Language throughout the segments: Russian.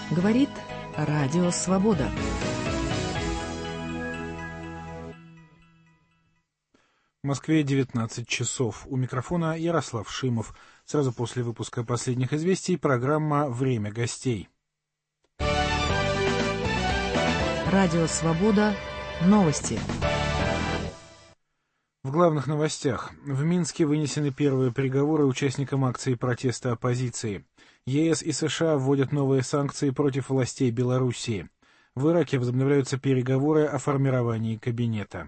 Говорит Радио Свобода. В Москве 19 часов. У микрофона Ярослав Шимов. Сразу после выпуска последних известий программа «Время гостей». Радио Свобода. Новости. В главных новостях. В Минске вынесены первые приговоры участникам акции протеста оппозиции. ЕС и США вводят новые санкции против властей Белоруссии. В Ираке возобновляются переговоры о формировании кабинета.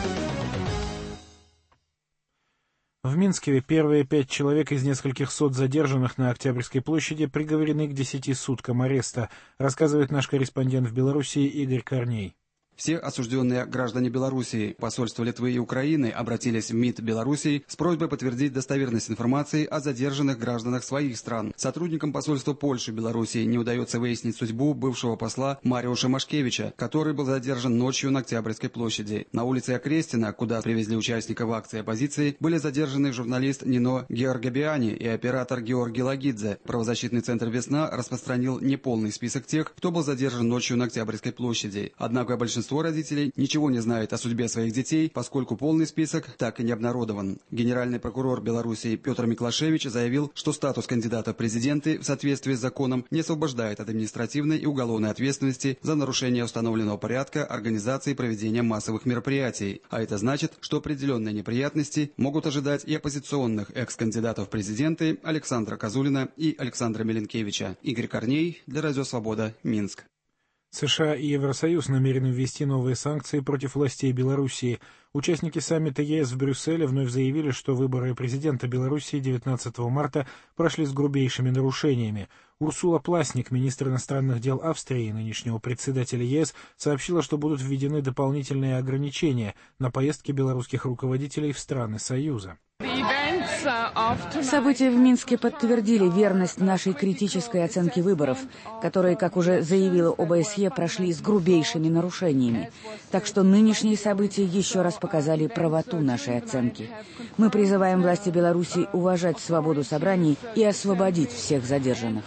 В Минске первые 5 человек из нескольких сот задержанных на Октябрьской площади приговорены к 10 суткам ареста, рассказывает наш корреспондент в Белоруссии Игорь Корней. Все осужденные граждане Белоруссии, посольства Литвы и Украины обратились в МИД Белоруссии с просьбой подтвердить достоверность информации о задержанных гражданах своих стран. Сотрудникам посольства Польши в Белоруссии не удается выяснить судьбу бывшего посла Мариуша Машкевича, который был задержан ночью на Октябрьской площади. На улице Окрестина, куда привезли участников акции оппозиции, были задержаны журналист Нино Георгабиани и оператор Георгий Лагидзе. Правозащитный центр «Весна» распространил неполный список тех, кто был задержан ночью на Октябрьской площади. Однако большинство родителей ничего не знает о судьбе своих детей, поскольку полный список так и не обнародован. Генеральный прокурор Белоруссии Петр Миклашевич заявил, что статус кандидата в президенты в соответствии с законом не освобождает от административной и уголовной ответственности за нарушение установленного порядка организации и проведения массовых мероприятий. А это значит, что определенные неприятности могут ожидать и оппозиционных экс-кандидатов в президенты Александра Козулина и Александра Меленкевича. Игорь Корней для Радио Свобода, Минск. США и Евросоюз намерены ввести новые санкции против властей Белоруссии. Участники саммита ЕС в Брюсселе вновь заявили, что выборы президента Белоруссии 19 марта прошли с грубейшими нарушениями. Урсула Пласник, министр иностранных дел Австрии и нынешнего председателя ЕС, сообщила, что будут введены дополнительные ограничения на поездки белорусских руководителей в страны Союза. События в Минске подтвердили верность нашей критической оценки выборов, которые, как уже заявила ОБСЕ, прошли с грубейшими нарушениями. Так что нынешние события еще раз показали правоту нашей оценки. Мы призываем власти Беларуси уважать свободу собраний и освободить всех задержанных.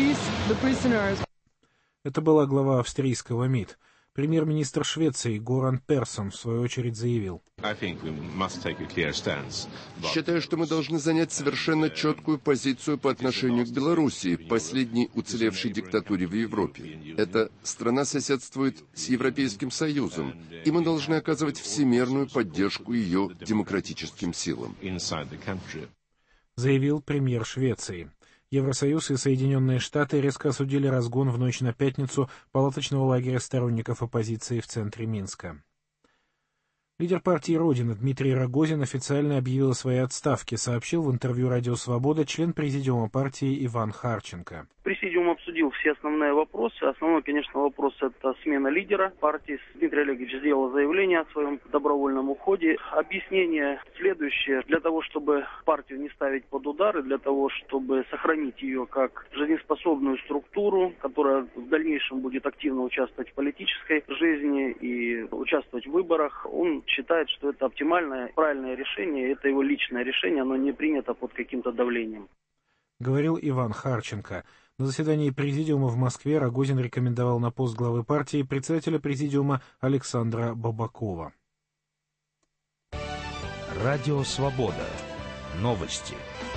Это была глава австрийского МИД. Премьер-министр Швеции Горан Персон в свою очередь заявил: «Считаю, что мы должны занять совершенно четкую позицию по отношению к Белоруссии, последней уцелевшей диктатуре в Европе. Эта страна соседствует с Европейским Союзом, и мы должны оказывать всемирную поддержку ее демократическим силам», заявил премьер Швеции. Евросоюз и Соединенные Штаты резко осудили разгон в ночь на пятницу палаточного лагеря сторонников оппозиции в центре Минска. Лидер партии «Родина» Дмитрий Рогозин официально объявил о своей отставке, сообщил в интервью «Радио Свобода» член президиума партии Иван Харченко. Президиум обсудил все основные вопросы. Основной, конечно, вопрос – это смена лидера партии. Дмитрий Олегович сделал заявление о своем добровольном уходе. Объяснение следующее. Для того, чтобы партию не ставить под удар, и для того, чтобы сохранить ее как жизнеспособную структуру, которая в дальнейшем будет активно участвовать в политической жизни и участвовать в выборах, он считает, что это оптимальное, правильное решение. Это его личное решение, оно не принято под каким-то давлением. Говорил Иван Харченко. На заседании президиума в Москве Рогозин рекомендовал на пост главы партии председателя президиума Александра Бабакова. Радио Свобода. Новости.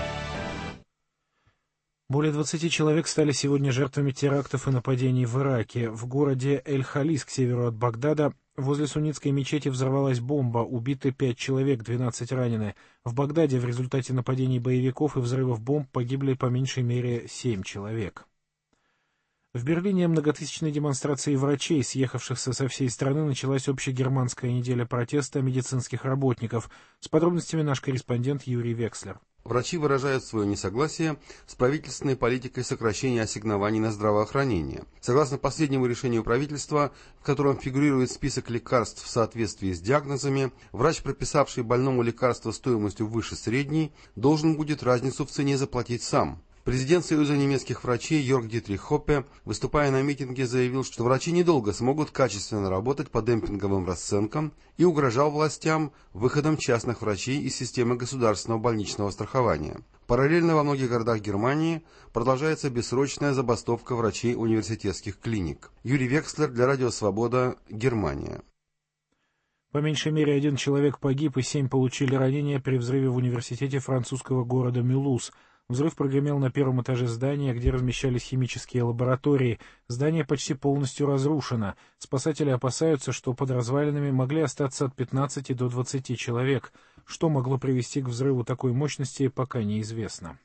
Более 20 человек стали сегодня жертвами терактов и нападений в Ираке. В городе Эль-Халис к северу от Багдада возле суннитской мечети взорвалась бомба, убиты 5 человек, 12 ранены. В Багдаде в результате нападений боевиков и взрывов бомб погибли по меньшей мере 7 человек. В Берлине многотысячной демонстрацией врачей, съехавшихся со всей страны, началась общегерманская неделя протеста медицинских работников. С подробностями наш корреспондент Юрий Векслер. Врачи выражают свое несогласие с правительственной политикой сокращения ассигнований на здравоохранение. Согласно последнему решению правительства, в котором фигурирует список лекарств в соответствии с диагнозами, врач, прописавший больному лекарство стоимостью выше средней, должен будет разницу в цене заплатить сам. В Президент Союза немецких врачей Йорг Дитрих Хоппе, выступая на митинге, заявил, что врачи недолго смогут качественно работать по демпинговым расценкам и угрожал властям выходом частных врачей из системы государственного больничного страхования. Параллельно во многих городах Германии продолжается бессрочная забастовка врачей университетских клиник. Юрий Векслер для Радио Свобода, Германия. По меньшей мере 1 человек погиб и 7 получили ранения при взрыве в университете французского города Мюлуз. Взрыв прогремел на 1-м этаже здания, где размещались химические лаборатории. Здание почти полностью разрушено. Спасатели опасаются, что под развалинами могли остаться от 15 до 20 человек. Что могло привести к взрыву такой мощности, пока неизвестно.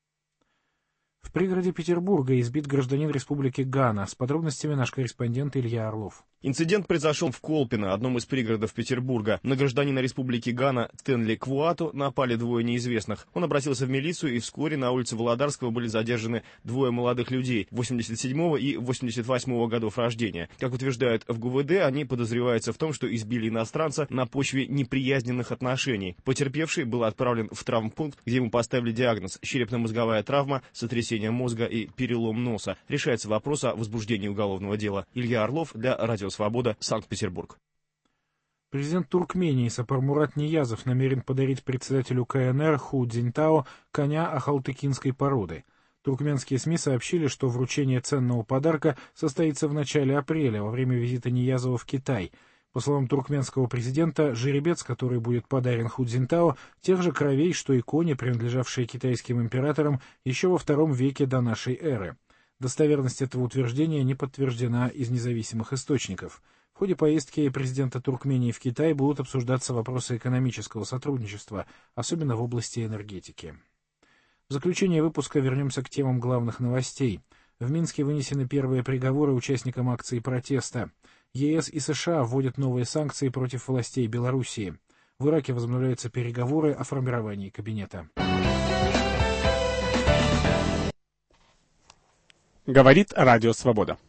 В пригороде Петербурга избит гражданин Республики Гана. С подробностями наш корреспондент Илья Орлов. Инцидент произошел в Колпино, одном из пригородов Петербурга. На гражданина Республики Гана Стэнли Квуату напали 2 неизвестных. Он обратился в милицию, и вскоре на улице Володарского были задержаны 2 молодых людей 87-го и 88-го годов рождения. Как утверждают в ГУВД, они подозреваются в том, что избили иностранца на почве неприязненных отношений. Потерпевший был отправлен в травмпункт, где ему поставили диагноз: черепно-мозговая травма, сотрясение мозга и перелом носа. Решается вопрос о возбуждении уголовного дела. Илья Орлов для Радио Свобода, Санкт-Петербург. Президент Туркмении Сапармурат Ниязов намерен подарить председателю КНР Ху Цзиньтао коня ахалтыкинской породы. Туркменские СМИ сообщили, что вручение ценного подарка состоится в начале апреля, во время визита Ниязова в Китай. По словам туркменского президента, жеребец, который будет подарен Ху Цзиньтао, тех же кровей, что и кони, принадлежавшие китайским императорам еще во II веке до нашей эры. Достоверность этого утверждения не подтверждена из независимых источников. В ходе поездки президента Туркмении в Китай будут обсуждаться вопросы экономического сотрудничества, особенно в области энергетики. В заключение выпуска вернемся к темам главных новостей. В Минске вынесены первые приговоры участникам акции протеста. ЕС и США вводят новые санкции против властей Белоруссии. В Ираке возобновляются переговоры о формировании кабинета. Говорит Радио Свобода.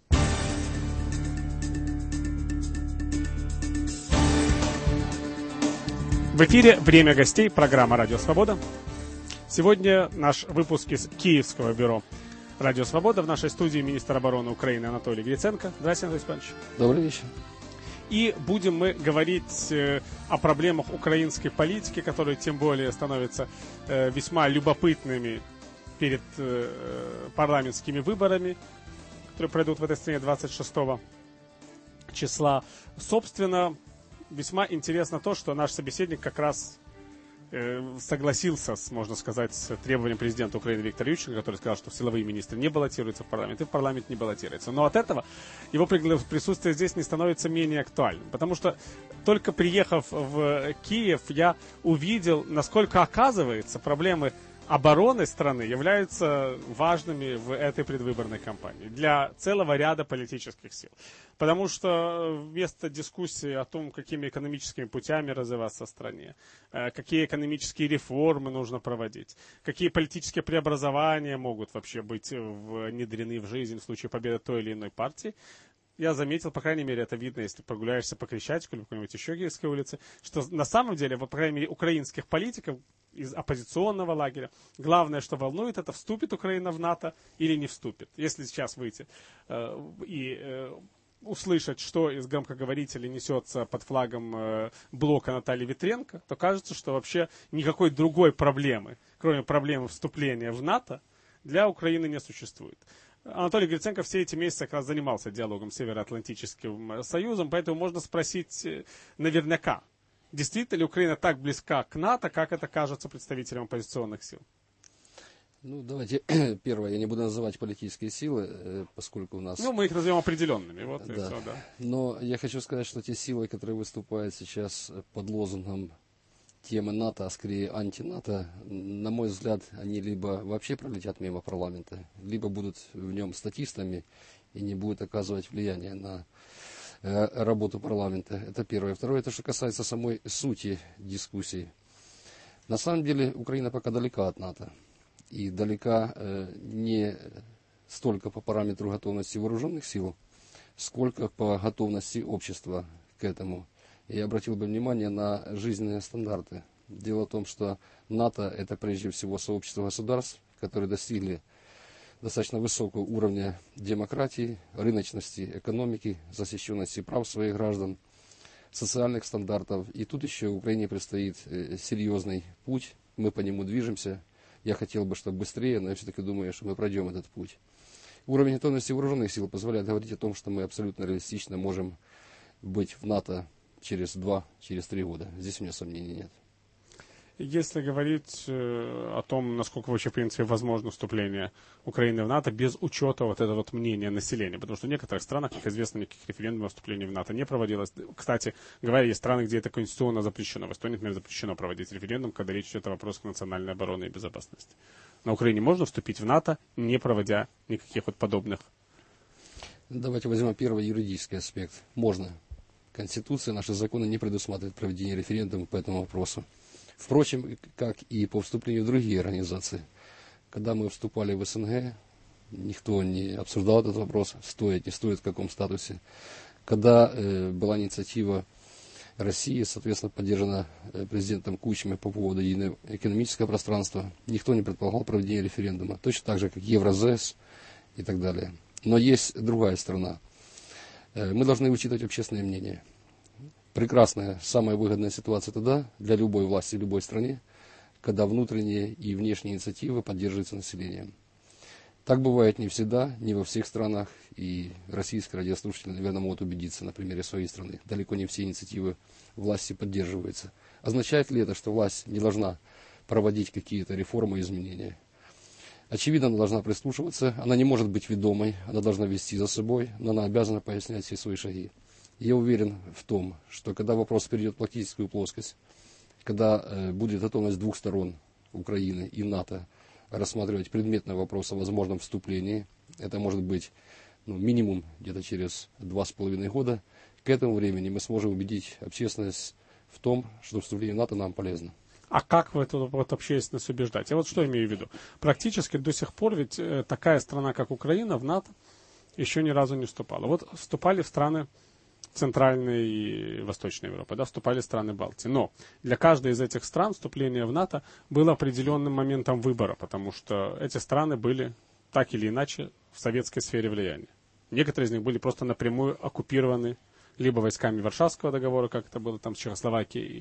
В эфире «Время гостей», программа «Радио Свобода». Сегодня наш выпуск из Киевского бюро «Радио Свобода». В нашей студии министр обороны Украины Анатолий Гриценко. Здравствуйте, Анатолий Иванович. Добрый вечер. И будем мы говорить о проблемах украинской политики, которые тем более становятся весьма любопытными перед парламентскими выборами, которые пройдут в этой стране 26 числа. Собственно, весьма интересно то, что наш собеседник как раз согласился, можно сказать, с требованием президента Украины Виктора Ющенко, который сказал, что силовые министры не баллотируются в парламент, и в парламент не баллотируются. Но от этого его присутствие здесь не становится менее актуальным. Потому что только приехав в Киев, я увидел, насколько, оказывается, проблемы обороны страны являются важными в этой предвыборной кампании для целого ряда политических сил. Потому что вместо дискуссии о том, какими экономическими путями развиваться в стране, какие экономические реформы нужно проводить, какие политические преобразования могут вообще быть внедрены в жизнь в случае победы той или иной партии, я заметил, по крайней мере, это видно, если прогуляешься по Крещатику или по какой-нибудь еще Киевской улице, что на самом деле, по крайней мере, украинских политиков из оппозиционного лагеря, главное, что волнует, это вступит Украина в НАТО или не вступит. Если сейчас выйти услышать, что из громкоговорителей несется под флагом блока Натальи Ветренко, то кажется, что вообще никакой другой проблемы, кроме проблемы вступления в НАТО, для Украины не существует. Анатолий Гриценко все эти месяцы как раз занимался диалогом с Североатлантическим Союзом, поэтому можно спросить наверняка, действительно ли Украина так близка к НАТО, как это кажется представителям оппозиционных сил? Ну, давайте, первое, я не буду называть политические силы, поскольку у нас... Ну, мы их назовем определенными, вот да. И все, да. Но я хочу сказать, что те силы, которые выступают сейчас под лозунгом темы НАТО, а скорее анти-НАТО, на мой взгляд, они либо вообще пролетят мимо парламента, либо будут в нем статистами и не будут оказывать влияние на работу парламента. Это первое. Второе, это что касается самой сути дискуссии. На самом деле Украина пока далека от НАТО. И далека не столько по параметру готовности вооруженных сил, сколько по готовности общества к этому. Я обратил бы внимание на жизненные стандарты. Дело в том, что НАТО – это прежде всего сообщество государств, которые достигли достаточно высокого уровня демократии, рыночности экономики, защищенности прав своих граждан, социальных стандартов. И тут еще Украине предстоит серьезный путь, мы по нему движемся. Я хотел бы, чтобы быстрее, но я все-таки думаю, что мы пройдем этот путь. Уровень готовности вооруженных сил позволяет говорить о том, что мы абсолютно реалистично можем быть в НАТО через 2-3 года. Здесь у меня сомнений нет. Если говорить о том, насколько вообще, в принципе, возможно вступление Украины в НАТО без учета вот этого вот мнения населения, потому что в некоторых странах, как известно, никаких референдумов вступления в НАТО не проводилось. Кстати говоря, есть страны, где это конституционно запрещено. В Эстонии, например, запрещено проводить референдум, когда речь идет о вопросах национальной обороны и безопасности. На Украине можно вступить в НАТО, не проводя никаких вот подобных. Давайте возьмем первый юридический аспект. Можно. Конституция, наши законы не предусматривают проведение референдума по этому вопросу. Впрочем, как и по вступлению в другие организации. Когда мы вступали в СНГ, никто не обсуждал этот вопрос, стоит, не стоит, в каком статусе. Когда была инициатива России, соответственно, поддержана президентом Кучмой по поводу единого экономического пространства, никто не предполагал проведение референдума. Точно так же, как Евразес и так далее. Но есть другая сторона. Мы должны учитывать общественное мнение. Прекрасная, самая выгодная ситуация тогда для любой власти, любой стране, когда внутренние и внешние инициативы поддерживаются населением. Так бывает не всегда, не во всех странах, и российские радиослушатели, наверное, могут убедиться на примере своей страны. Далеко не все инициативы власти поддерживаются. Означает ли это, что власть не должна проводить какие-то реформы и изменения? Очевидно, она должна прислушиваться, она не может быть ведомой, она должна вести за собой, но она обязана пояснять все свои шаги. Я уверен в том, что когда вопрос перейдет в практическую плоскость, когда будет готовность двух сторон, Украины и НАТО, рассматривать предметный вопрос о возможном вступлении, это может быть минимум где-то через 2,5 года, к этому времени мы сможем убедить общественность в том, что вступление в НАТО нам полезно. А как в эту вот общественность убеждать? Я вот что имею в виду. Практически до сих пор ведь такая страна, как Украина, в НАТО еще ни разу не вступала. Вот вступали в страны Центральной и Восточной Европы, да, вступали страны Балтии. Но для каждой из этих стран вступление в НАТО было определенным моментом выбора, потому что эти страны были так или иначе в советской сфере влияния. Некоторые из них были просто напрямую оккупированы либо войсками Варшавского договора, как это было там с Чехословакией и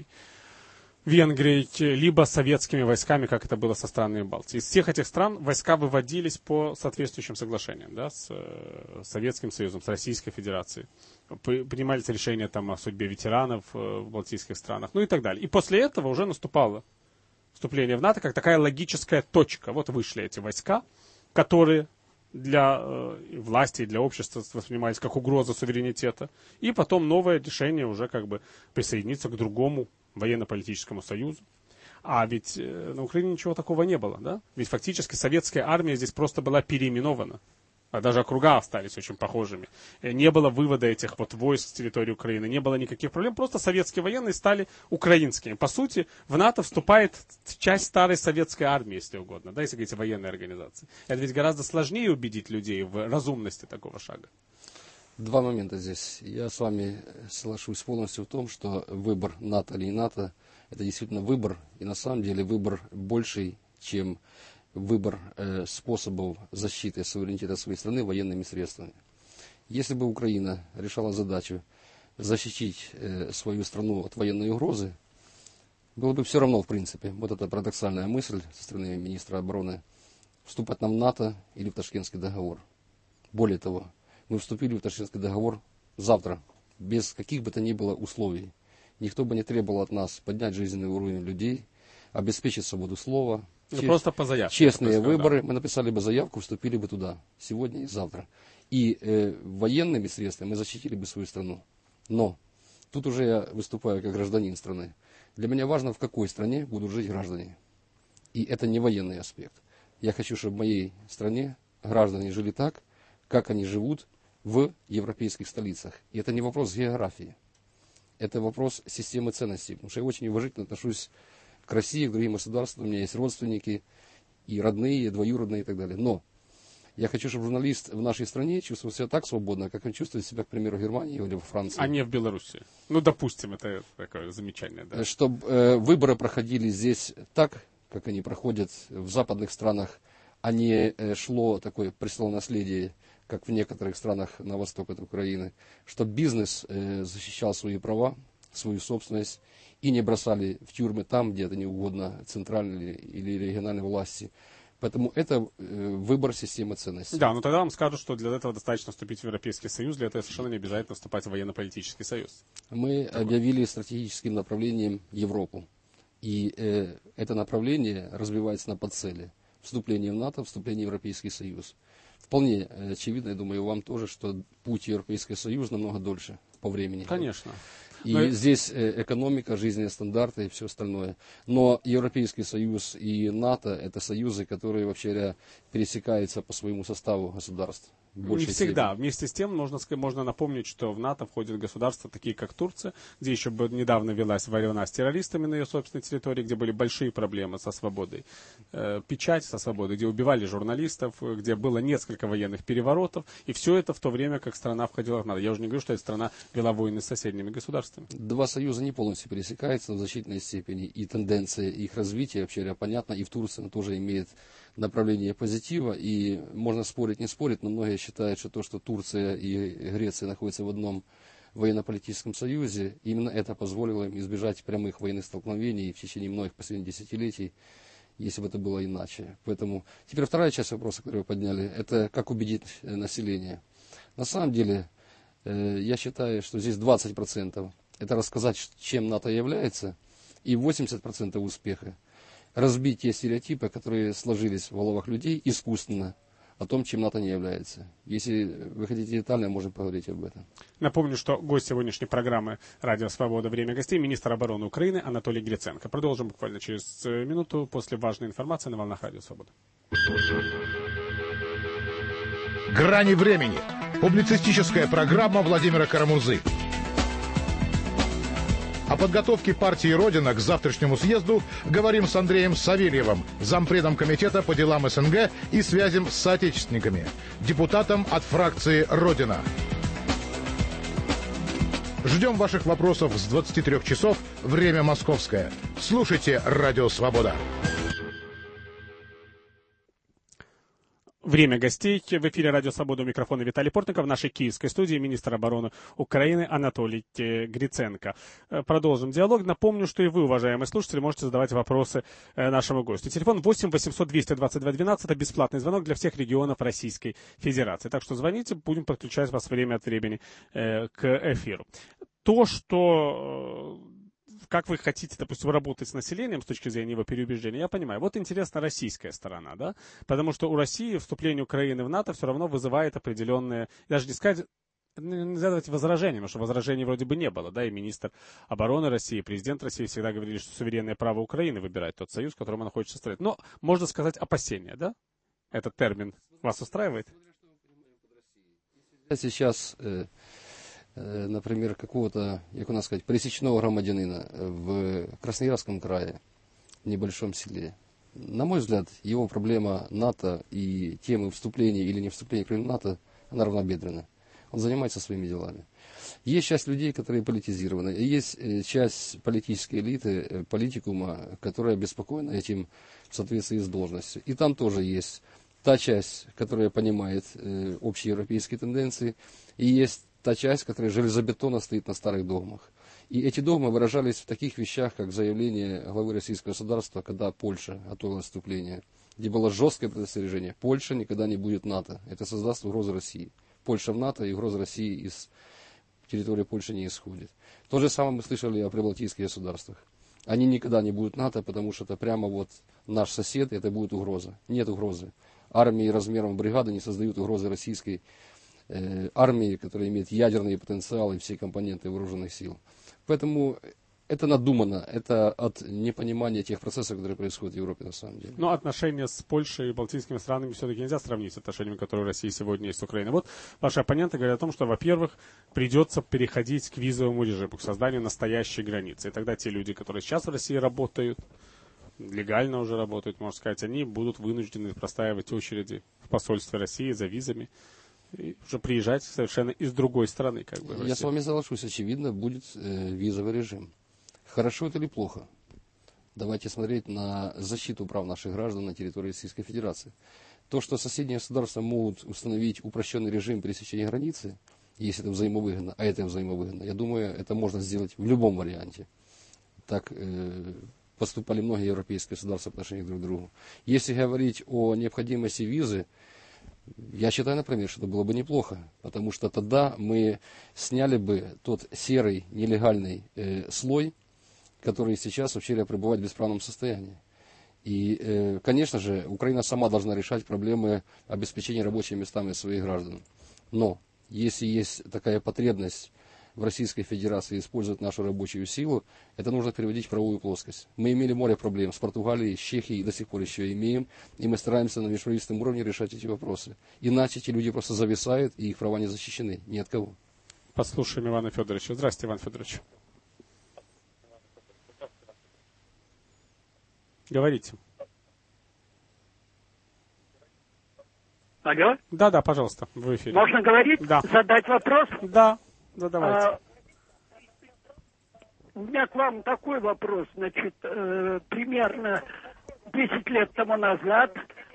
Венгрией, либо советскими войсками, как это было со странами Балтии. Из всех этих стран войска выводились по соответствующим соглашениям, да, с Советским Союзом, с Российской Федерацией. Принимались решения там, о судьбе ветеранов в балтийских странах, ну и так далее. И после этого уже наступало вступление в НАТО как такая логическая точка. Вот вышли эти войска, которые для власти и для общества воспринимались как угроза суверенитета. И потом новое решение уже как бы присоединиться к другому военно-политическому союзу. А ведь на Украине ничего такого не было, да? Ведь фактически советская армия здесь просто была переименована. А даже округа остались очень похожими. Не было вывода этих вот войск с территории Украины, не было никаких проблем. Просто советские военные стали украинскими. По сути, в НАТО вступает часть старой советской армии, если угодно, да, если говорить о военной организации. Это ведь гораздо сложнее убедить людей в разумности такого шага. Два момента здесь. Я с вами соглашусь полностью в том, что выбор НАТО или не НАТО, это действительно выбор, и на самом деле выбор больший, чем выбор способов защиты суверенитета своей страны военными средствами. Если бы Украина решала задачу защитить свою страну от военной угрозы, было бы все равно, в принципе, вот эта парадоксальная мысль со стороны министра обороны, вступать нам в НАТО или в Ташкентский договор. Более того, мы вступили в Ташкентский договор завтра, без каких бы то ни было условий. Никто бы не требовал от нас поднять жизненный уровень людей, обеспечить свободу слова, просто по заявке. Честные выборы. Да. Мы написали бы заявку, вступили бы туда, сегодня и завтра. И военными средствами мы защитили бы свою страну. Но тут уже я выступаю как гражданин страны. Для меня важно, в какой стране будут жить граждане. И это не военный аспект. Я хочу, чтобы в моей стране граждане жили так, как они живут в европейских столицах. И это не вопрос географии. Это вопрос системы ценностей. Потому что я очень уважительно отношусь к России, к другим государствам. У меня есть родственники, и родные, и двоюродные, и так далее. Но я хочу, чтобы журналист в нашей стране чувствовал себя так свободно, как он чувствует себя, к примеру, в Германии или во Франции. А не в Беларуси. Ну, допустим, это такое замечание. Да. Чтобы выборы проходили здесь так, как они проходят в западных странах, а не шло такое престолонаследие, как в некоторых странах на восток от Украины, чтобы бизнес защищал свои права, свою собственность, и не бросали в тюрьмы там, где это не угодно центральной или региональной власти. Поэтому это выбор системы ценностей. Да, но тогда вам скажут, что для этого достаточно вступить в Европейский Союз, для этого совершенно не обязательно вступать в военно-политический союз. Мы объявили стратегическим направлением Европу. И это направление развивается на подцели. Вступление в НАТО, вступление в Европейский Союз. Вполне очевидно, я думаю, вам тоже, что путь в Европейский Союз намного дольше по времени. Конечно. И здесь экономика, жизненные стандарты и все остальное. Но Европейский Союз и НАТО – это союзы, которые, вообще говоря, пересекаются по своему составу государств. Не всегда. Вместе с тем можно напомнить, что в НАТО входят государства, такие как Турция, где еще недавно велась война с террористами на ее собственной территории, где были большие проблемы со свободой печати, со свободой, где убивали журналистов, где было несколько военных переворотов. И все это в то время, как страна входила в НАТО. Я уже не говорю, что эта страна вела войны с соседними государствами. Два союза не полностью пересекаются в значительной степени. И тенденция их развития, вообще говоря, понятна. И в Турции она тоже имеет направление позитива, и можно спорить, не спорить, но многие считают, что то, что Турция и Греция находятся в одном военно-политическом союзе, именно это позволило им избежать прямых военных столкновений в течение многих последних десятилетий, если бы это было иначе. Поэтому теперь вторая часть вопроса, который вы подняли, это как убедить население. На самом деле, я считаю, что здесь 20% это рассказать, чем НАТО является, и 80% успеха разбить те стереотипы, которые сложились в головах людей искусственно, о том, чем НАТО не является. Если вы хотите детально, можем поговорить об этом. Напомню, что гость сегодняшней программы «Радио Свобода. Время гостей» министр обороны Украины Анатолий Гриценко. Продолжим буквально через минуту после важной информации на волнах «Радио Свобода». «Грани времени». Публицистическая программа Владимира Карамурзы. О подготовке партии «Родина» к завтрашнему съезду говорим с Андреем Савельевым, зампредом комитета по делам СНГ и связям с соотечественниками, депутатом от фракции «Родина». Ждем ваших вопросов с 23 часов, время московское. Слушайте «Радио Свобода». Время гостей. В эфире «Радио Свобода», у микрофона Виталий Портников. В нашей киевской студии министр обороны Украины Анатолий Гриценко. Продолжим диалог. Напомню, что и вы, уважаемые слушатели, можете задавать вопросы нашему гостю. Телефон 8 800 222 12. Это бесплатный звонок для всех регионов Российской Федерации. Так что звоните, будем подключать вас время от времени к эфиру. То, что... Как вы хотите, допустим, работать с населением с точки зрения его переубеждения, я понимаю. Вот интересна российская сторона, да? Потому что у России вступление Украины в НАТО все равно вызывает определенные, даже не сказать, нельзя давать возражения, потому что возражений вроде бы не было, да, и министр обороны России, президент России всегда говорили, что суверенное право Украины выбирать тот союз, в котором она хочет состоять. Но, можно сказать, опасения, да? Этот термин вас устраивает? Сейчас... например, какого-то, як у нас сказать, пересечного громадянина в Красноярском крае, в небольшом селе. На мой взгляд, его проблема НАТО и темы вступления или не вступления в НАТО, она равнобедренна. Он занимается своими делами. Есть часть людей, которые политизированы, и есть часть политической элиты, политикума, которая обеспокоена этим в соответствии с должностью. И там тоже есть та часть, которая понимает общеевропейские тенденции, и есть та часть, которая железобетонно стоит на старых догмах. И эти догмы выражались в таких вещах, как заявление главы российского государства, когда Польша готовила вступление, где было жесткое предостережение: Польша никогда не будет НАТО, это создаст угрозу России. Польша в НАТО, и угроза России из территории Польши не исходит. То же самое мы слышали о прибалтийских государствах. Они никогда не будут НАТО, потому что это прямо вот наш сосед, и это будет угроза. Нет угрозы. Армии размером в бригады не создают угрозы российской армии, которая имеет ядерный потенциал и все компоненты вооруженных сил. Поэтому это надумано, это от непонимания тех процессов, которые происходят в Европе на самом деле. Но отношения с Польшей и балтийскими странами все-таки нельзя сравнить с отношениями, которые у России сегодня есть с Украиной. Вот ваши оппоненты говорят о том, что, во-первых, придется переходить к визовому режиму, к созданию настоящей границы. И тогда те люди, которые сейчас в России работают, легально уже работают, можно сказать, они будут вынуждены простаивать очереди в посольстве России за визами. И уже приезжать совершенно из другой страны, как бы. Я с вами соглашусь, очевидно, будет визовый режим. Хорошо это или плохо? Давайте смотреть на защиту прав наших граждан на территории Российской Федерации. То, что соседние государства могут установить упрощенный режим пересечения границы, если это взаимовыгодно, а это взаимовыгодно, я думаю, это можно сделать в любом варианте. Так поступали многие европейские государства по отношению друг к другу. Если говорить о необходимости визы, я считаю, например, что это было бы неплохо, потому что тогда мы сняли бы тот серый, нелегальный слой, который сейчас вообще пребывает в бесправном состоянии. И, конечно же, Украина сама должна решать проблемы обеспечения рабочими местами своих граждан. Но если есть такая потребность в Российской Федерации использовать нашу рабочую силу, это нужно переводить в правовую плоскость. Мы имели море проблем с Португалией, с Чехией, и до сих пор еще имеем, и мы стараемся на межправительственном уровне решать эти вопросы. Иначе эти люди просто зависают, и их права не защищены ни от кого. Послушаем Ивана Федоровича. Здравствуйте, Иван Федорович. Говорите. Алло? Да, пожалуйста, в эфире. Можно говорить? Да. Задать вопрос? Да, задавайте. У меня к вам такой вопрос. Значит, примерно 10 лет тому назад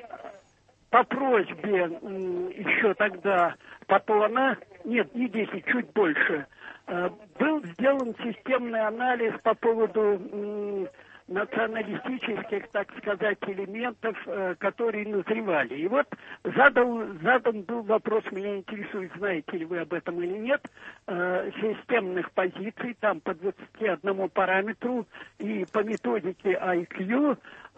по просьбе еще тогда Патона, нет, не 10, чуть больше, был сделан системный анализ по поводу националистических, так сказать, элементов, которые назревали. И вот задан был вопрос, меня интересует, знаете ли вы об этом или нет, системных позиций, там по 21 параметру и по методике IQ.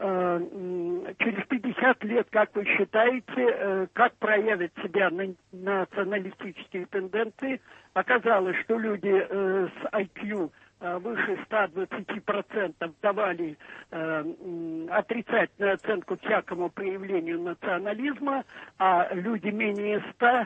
Через 50 лет, как вы считаете, как проявят себя националистические тенденции? Оказалось, что люди с IQ выше 120% давали отрицательную оценку всякому проявлению национализма, а люди менее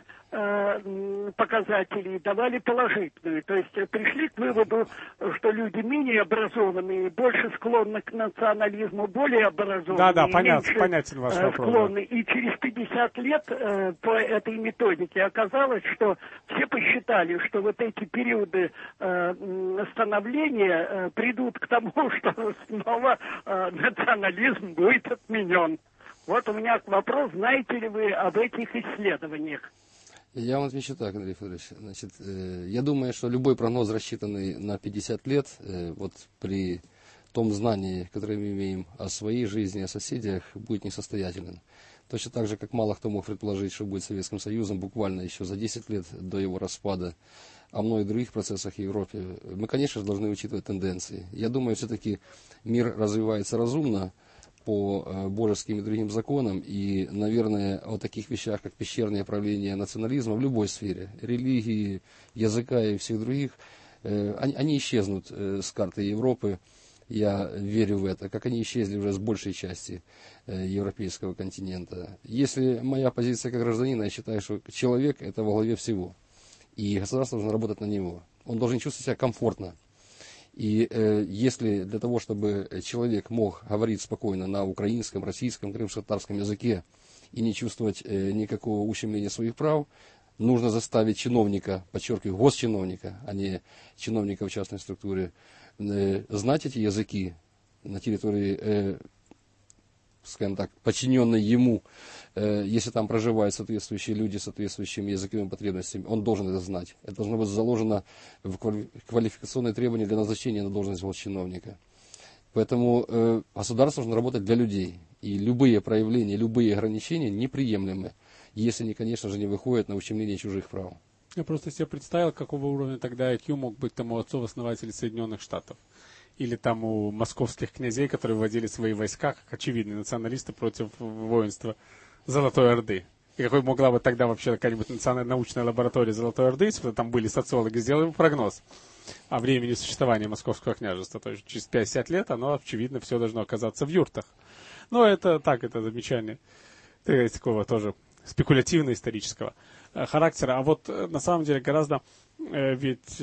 100 показателей давали положительную. То есть пришли к выводу, что люди менее образованные, больше склонны к национализму, более образованные, да, понятен ваш вопрос, склонны. Да. И через 50 лет по этой методике оказалось, что все посчитали, что вот эти периоды становления придут к тому, что снова национализм будет отменен. Вот у меня вопрос, знаете ли вы об этих исследованиях? Я вам отвечу так, Андрей Федорович. Значит, я думаю, что любой прогноз, рассчитанный на 50 лет, вот при том знании, которое мы имеем о своей жизни, о соседях, будет несостоятелен. Точно так же, как мало кто мог предположить, что будет Советским Союзом буквально еще за 10 лет до его распада, о многих других процессах в Европе. Мы, конечно же, должны учитывать тенденции. Я думаю, все-таки мир развивается разумно по божеским и другим законам, и, наверное, о таких вещах, как пещерное правление национализма в любой сфере, религии, языка и всех других, они исчезнут с карты Европы. Я верю в это, как они исчезли уже с большей части европейского континента. Если моя позиция как гражданина, я считаю, что человек – это во главе всего. И государство должно работать на него. Он должен чувствовать себя комфортно. И если для того, чтобы человек мог говорить спокойно на украинском, российском, крымско-татарском языке и не чувствовать никакого ущемления своих прав, нужно заставить чиновника, подчеркиваю, госчиновника, а не чиновника в частной структуре, знать эти языки на территории, скажем так, подчиненной ему, если там проживают соответствующие люди с соответствующими языковыми потребностями, он должен это знать. Это должно быть заложено в квалификационные требования для назначения на должность госчиновника. Поэтому государство должно работать для людей. И любые проявления, любые ограничения неприемлемы, если они, конечно же, не выходят на ущемление чужих прав. Я просто себе представил, какого уровня тогда IQ мог быть там у отцов-основателей Соединенных Штатов. Или там у московских князей, которые вводили свои войска, как очевидные националисты, против воинства Золотой Орды. И какой могла бы тогда вообще какая-нибудь научная лаборатория Золотой Орды, если бы там были социологи, сделали бы прогноз о времени существования Московского княжества. То есть через 50 лет оно, очевидно, все должно оказаться в юртах. Но это так, это замечание такого тоже спекулятивно-исторического характера. А вот на самом деле гораздо ведь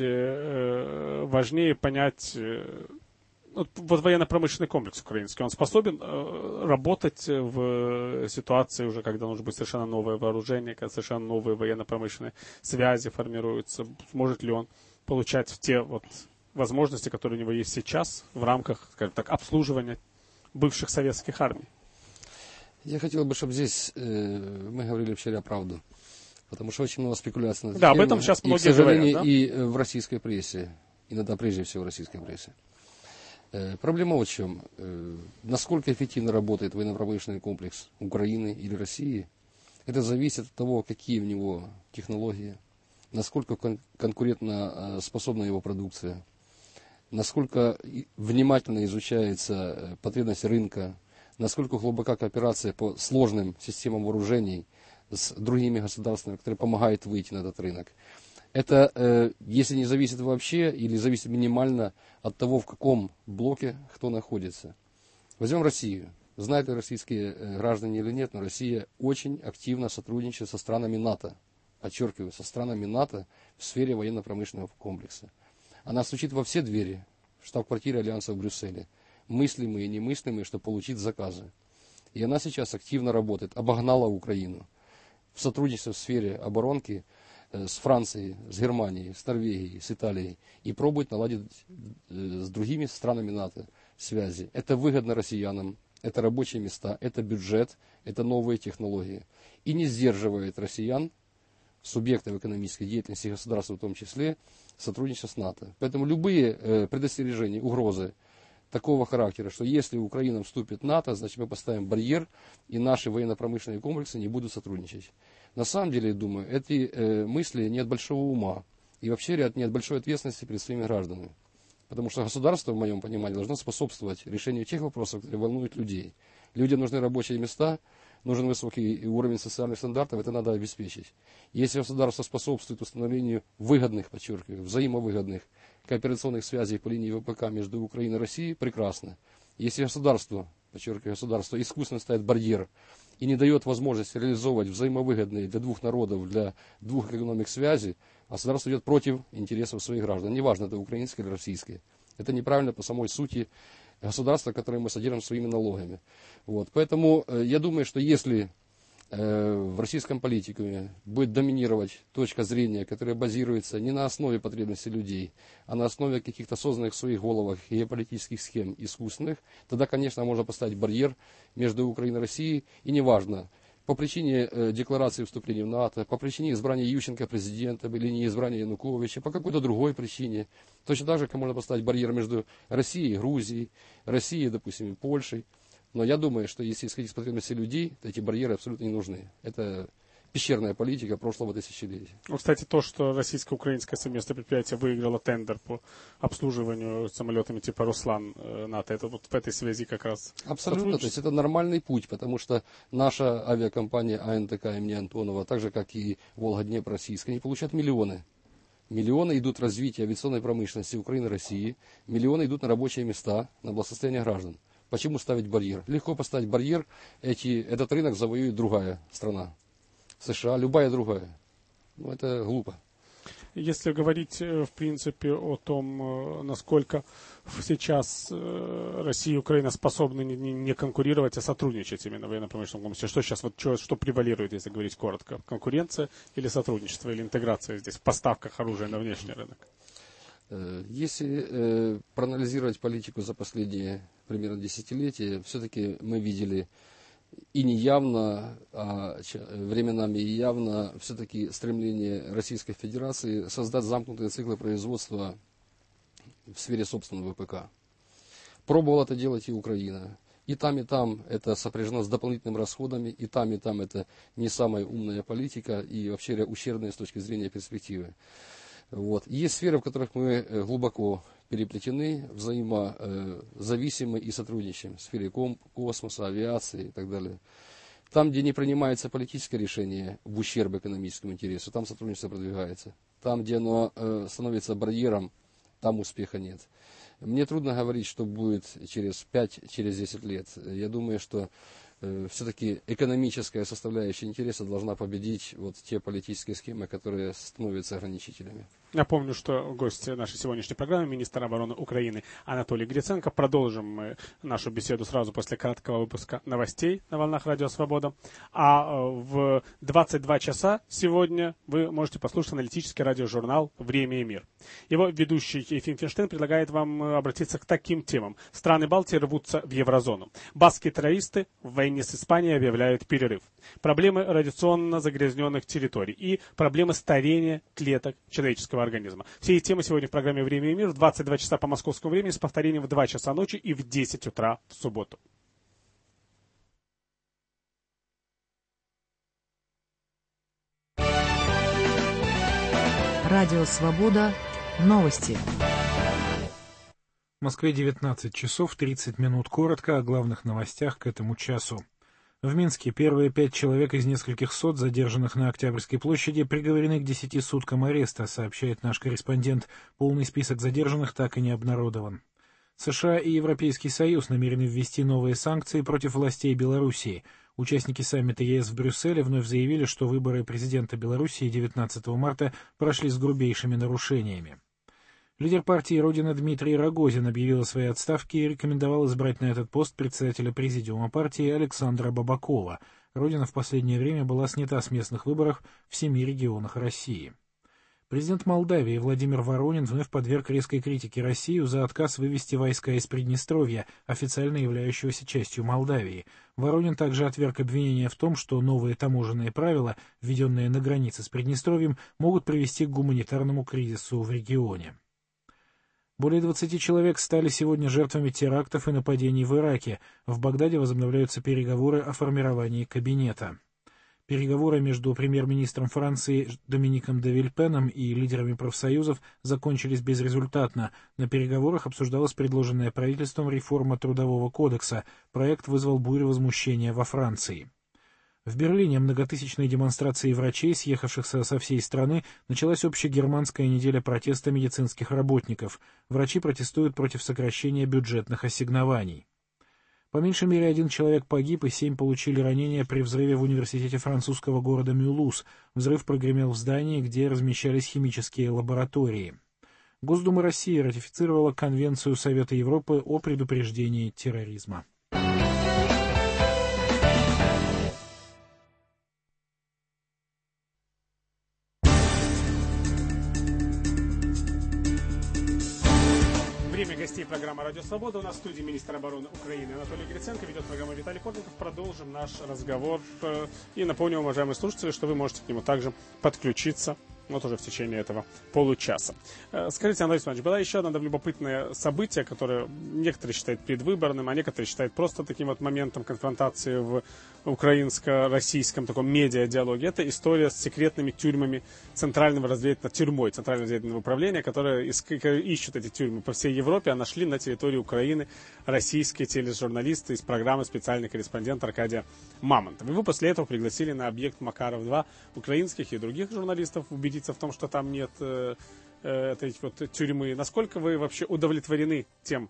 важнее понять вот военно-промышленный комплекс украинский. Он способен работать в ситуации уже, когда нужно быть совершенно новое вооружение, когда совершенно новые военно-промышленные связи формируются. Сможет ли он получать те вот возможности, которые у него есть сейчас в рамках, скажем так, обслуживания бывших советских армий. Я хотел бы, чтобы здесь мы говорили вообще правду. Потому что очень много спекуляций на эту тему. Об этом сейчас многие говорят. К сожалению, говорят, да? И в российской прессе. Иногда прежде всего в российской прессе. Проблема в чем? Насколько эффективно работает военно-промышленный комплекс Украины или России, это зависит от того, какие в него технологии, насколько конкурентно способна его продукция, насколько внимательно изучается потребность рынка, насколько глубока кооперация по сложным системам вооружений с другими государствами, которые помогают выйти на этот рынок. Это, если не зависит вообще, или зависит минимально от того, в каком блоке кто находится. Возьмем Россию. Знают ли российские граждане или нет, но Россия очень активно сотрудничает со странами НАТО. Подчеркиваю, со странами НАТО в сфере военно-промышленного комплекса. Она стучит во все двери в штаб-квартире Альянса в Брюсселе. Мыслимые и немыслимые, чтобы получить заказы. И она сейчас активно работает, обогнала Украину. В сотрудничестве в сфере оборонки с Францией, с Германией, с Норвегией, с Италией и пробует наладить с другими странами НАТО связи. Это выгодно россиянам, это рабочие места, это бюджет, это новые технологии. И не сдерживает россиян, субъектов экономической деятельности государства в том числе, сотрудничество с НАТО. Поэтому любые предостережения, угрозы такого характера, что если Украина вступит в НАТО, значит мы поставим барьер, и наши военно-промышленные комплексы не будут сотрудничать. На самом деле, я думаю, эти мысли не от большого ума, и вообще не от большой ответственности перед своими гражданами. Потому что государство, в моем понимании, должно способствовать решению тех вопросов, которые волнуют людей. Людям нужны рабочие места, нужен высокий уровень социальных стандартов, это надо обеспечить. Если государство способствует установлению выгодных, подчеркиваю, взаимовыгодных кооперационных связей по линии ВПК между Украиной и Россией, прекрасно. Если государство, подчеркиваю, государство искусственно ставит барьер и не дает возможности реализовывать взаимовыгодные для двух народов, для двух экономик связи, государство идет против интересов своих граждан. Неважно, это украинское или российское. Это неправильно по самой сути государства, которое мы содержим своими налогами. Вот. Поэтому я думаю, что если в российском политикуме будет доминировать точка зрения, которая базируется не на основе потребностей людей, а на основе каких-то созданных в своих головах геополитических схем искусственных, тогда, конечно, можно поставить барьер между Украиной и Россией, и неважно, по причине декларации вступления в НАТО, по причине избрания Ющенко президентом или не избрания Януковича, по какой-то другой причине. Точно так же, как можно поставить барьер между Россией и Грузией, Россией, допустим, и Польшей. Но я думаю, что если исходить из потребностей людей, то эти барьеры абсолютно не нужны. Это пещерная политика прошлого тысячелетия. Ну, кстати, то, что российско-украинское совместное предприятие выиграло тендер по обслуживанию самолетами типа «Руслан» НАТО, это вот в этой связи как раз абсолютно, то есть это нормальный путь, потому что наша авиакомпания АНТК имени Антонова, так же как и «Волга-Днепр» российская, они получают миллионы. Миллионы идут в развитие авиационной промышленности Украины и России, миллионы идут на рабочие места, на благосостояние граждан. Почему ставить барьер? Легко поставить барьер, этот рынок завоюет другая страна. США, любая другая. Ну, это глупо. Если говорить, в принципе, о том, насколько сейчас Россия и Украина способны не конкурировать, а сотрудничать именно в военно-промышленном комплексе, что сейчас, вот что превалирует, если говорить коротко? Конкуренция или сотрудничество, или интеграция здесь в поставках оружия на внешний рынок? Если проанализировать политику за последние примерно десятилетия, все-таки мы видели и не явно, а временами и явно все-таки стремление Российской Федерации создать замкнутые циклы производства в сфере собственного ВПК. Пробовала это делать и Украина. И там это сопряжено с дополнительными расходами, и там это не самая умная политика и вообще ущербная с точки зрения перспективы. Вот. Есть сферы, в которых мы глубоко переплетены, взаимозависимы и сотрудничаем в сфере космоса, авиации и так далее. Там, где не принимается политическое решение в ущерб экономическому интересу, там сотрудничество продвигается. Там, где оно становится барьером, там успеха нет. Мне трудно говорить, что будет через 5-10 лет. Я думаю, что все-таки экономическая составляющая интереса должна победить вот те политические схемы, которые становятся ограничителями. Напомню, что гость нашей сегодняшней программы — министр обороны Украины Анатолий Гриценко. Продолжим мы нашу беседу сразу после краткого выпуска новостей на волнах Радио Свобода. А в 22 часа сегодня вы можете послушать аналитический радиожурнал «Время и мир». Его ведущий Ефим Финштейн предлагает вам обратиться к таким темам. Страны Балтии рвутся в еврозону. Баскские террористы в войне с Испанией объявляют перерыв. Проблемы радиационно загрязненных территорий и проблемы старения клеток человеческого организма. Все эти темы сегодня в программе «Время и мир» в 22 часа по московскому времени с повторением в 2 часа ночи и в 10 утра в субботу. Радио «Свобода». Новости. В Москве 19 часов 30 минут. Коротко о главных новостях к этому часу. В Минске первые 5 человек из нескольких сот, задержанных на Октябрьской площади, приговорены к 10 суткам ареста, сообщает наш корреспондент. Полный список задержанных так и не обнародован. США и Европейский Союз намерены ввести новые санкции против властей Белоруссии. Участники саммита ЕС в Брюсселе вновь заявили, что выборы президента Белоруссии 19 марта прошли с грубейшими нарушениями. Лидер партии «Родина» Дмитрий Рогозин объявил о своей отставке и рекомендовал избрать на этот пост председателя президиума партии Александра Бабакова. «Родина» в последнее время была снята с местных выборов в 7 регионах России. Президент Молдавии Владимир Воронин вновь подверг резкой критике Россию за отказ вывести войска из Приднестровья, официально являющегося частью Молдавии. Воронин также отверг обвинения в том, что новые таможенные правила, введенные на границе с Приднестровьем, могут привести к гуманитарному кризису в регионе. Более 20 человек стали сегодня жертвами терактов и нападений в Ираке. В Багдаде возобновляются переговоры о формировании кабинета. Переговоры между премьер-министром Франции Домиником де Вильпеном и лидерами профсоюзов закончились безрезультатно. На переговорах обсуждалась предложенная правительством реформа Трудового кодекса. Проект вызвал бурю возмущения во Франции. В Берлине многотысячной демонстрацией врачей, съехавшихся со всей страны, началась общегерманская неделя протеста медицинских работников. Врачи протестуют против сокращения бюджетных ассигнований. По меньшей мере 1 человек погиб и 7 получили ранения при взрыве в университете французского города Мюлуз. Взрыв прогремел в здании, где размещались химические лаборатории. Госдума России ратифицировала Конвенцию Совета Европы о предупреждении терроризма. Время гостей программы «Радио Свобода». У нас в студии министр обороны Украины Анатолий Гриценко, ведет программу Виталий Кортников. Продолжим наш разговор. И напомню, уважаемые слушатели, что вы можете к нему также подключиться вот уже в течение этого получаса. Скажите, Анатолий Иванович, было еще одно любопытное событие, которое некоторые считают предвыборным, а некоторые считают просто таким вот моментом конфронтации в украинско-российском таком медиа-диалоге. Это история с секретными тюрьмами Центрального разведывательного управления, которые ищут эти тюрьмы по всей Европе, а нашли на территории Украины российские тележурналисты из программы «Специальный корреспондент» Аркадия Мамонтова. И вы после этого пригласили на объект Макаров-2 украинских и других журналистов убедиться в том, что там нет этой вот тюрьмы. Насколько вы вообще удовлетворены тем,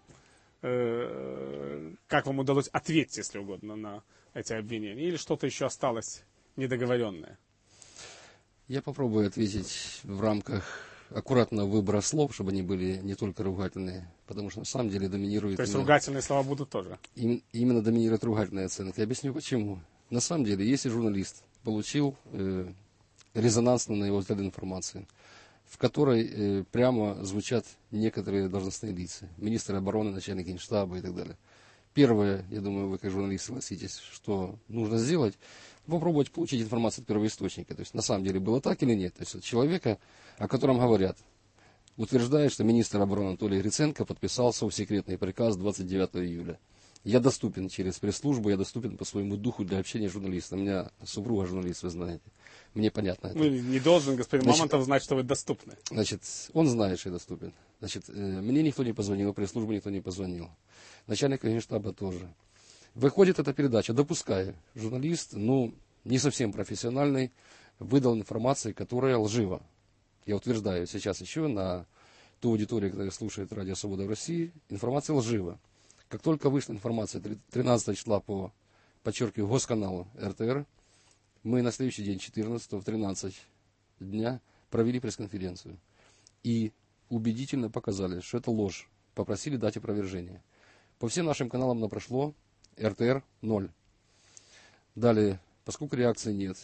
как вам удалось ответить, если угодно, на эти обвинения? Или что-то еще осталось недоговоренное? Я попробую ответить в рамках аккуратного выбора слов, чтобы они были не только ругательные, потому что на самом деле доминирует... То есть ругательные слова будут тоже? Именно доминирует ругательная оценка. Я объясню почему. На самом деле, если журналист получил резонансную, на его взгляд, информацию, в которой прямо звучат некоторые должностные лица, министр обороны, начальник генштаба и так далее. Первое, я думаю, вы как журналист согласитесь, что нужно сделать, попробовать получить информацию от первоисточника. То есть на самом деле было так или нет. То есть от человека, о котором говорят, утверждает, что министр обороны Анатолий Гриценко подписал совсекретный приказ 29 июля. Я доступен через пресс-службу, я доступен по своему духу для общения с журналистом. У меня супруга журналист, вы знаете. Мне понятно это. Ну, не должен господин Мамонтов знать, что вы доступны. Значит, он знает, что я доступен. Значит, мне никто не позвонил, пресс-службу никто не позвонил. Начальник генштаба тоже. Выходит эта передача, допуская, журналист, не совсем профессиональный, выдал информацию, которая лжива. Я утверждаю сейчас еще на ту аудиторию, которая слушает Радио Свобода в России, информация лжива. Как только вышла информация 13 числа по, подчеркиваю, госканалу РТР, мы на следующий день, 14 в 13 дня, провели пресс-конференцию. и убедительно показали, что это ложь. Попросили дать опровержение. По всем нашим каналам оно прошло. РТР 0. Далее, поскольку реакции нет,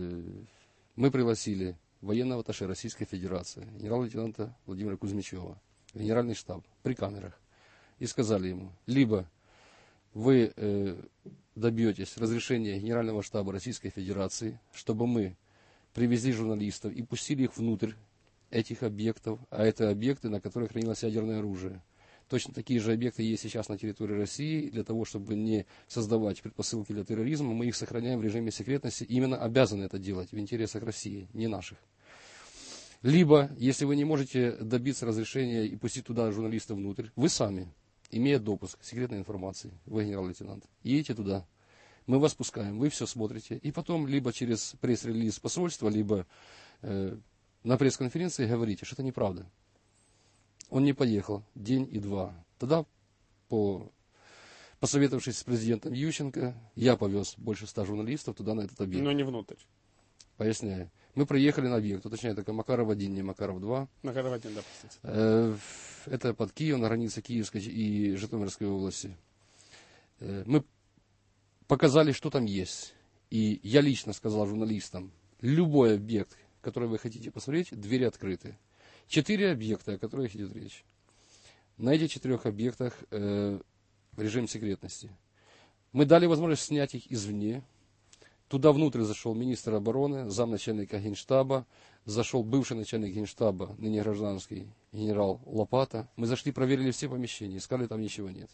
мы пригласили военного атташе Российской Федерации, генерал-лейтенанта Владимира Кузьмичева, генеральный штаб, при камерах, и сказали ему, либо вы добьетесь разрешения Генерального штаба Российской Федерации, чтобы мы привезли журналистов и пустили их внутрь этих объектов, а это объекты, на которых хранилось ядерное оружие. Точно такие же объекты есть сейчас на территории России. Для того, чтобы не создавать предпосылки для терроризма, мы их сохраняем в режиме секретности. Именно обязаны это делать в интересах России, не наших. Либо, если вы не можете добиться разрешения и пустить туда журналистов внутрь, вы сами, имея допуск к секретной информации, вы генерал-лейтенант, едете туда, мы вас пускаем, вы все смотрите, и потом либо через пресс-релиз посольства, либо на пресс-конференции говорите, что это неправда. Он не поехал день и два. Тогда, посоветовавшись с президентом Ющенко, я повез больше 100 журналистов туда, на этот объект. Но не внутрь. Поясняю. Мы приехали на объект, уточняю, только Макаров-1, не Макаров-2. Макаров-1, да, простите. Это под Киевом, на границе Киевской и Житомирской области. Мы показали, что там есть. И я лично сказал журналистам, любой объект, который вы хотите посмотреть, двери открыты. 4 объекта, о которых идет речь. На этих 4 объектах режим секретности. Мы дали возможность снять их извне. Туда внутрь зашел министр обороны, замначальника Генштаба, зашел бывший начальник Генштаба, ныне гражданский, генерал Лопата. Мы зашли, проверили все помещения, искали, там ничего нет.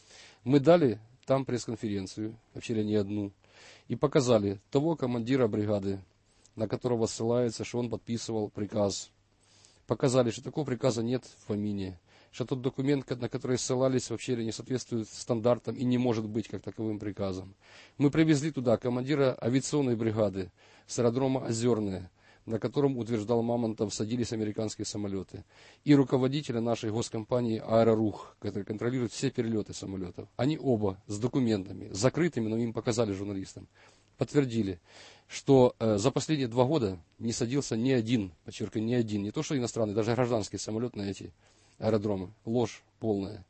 Мы дали там пресс-конференцию, вообще не одну, и показали того командира бригады, на которого ссылается, что он подписывал приказ. Показали, что такого приказа нет в помине, что тот документ, на который ссылались, вообще не соответствует стандартам и не может быть как таковым приказом. Мы привезли туда командира авиационной бригады с аэродрома Озерное, на котором, утверждал Мамонтов, садились американские самолеты, и руководителя нашей госкомпании «Аэрорух», который контролирует все перелеты самолетов. Они оба с документами, закрытыми, но им показали журналистам, подтвердили, что за последние 2 года не садился ни один, подчеркиваю, ни один, не то что иностранный, даже гражданский самолет на эти аэродромы. Ложь полная.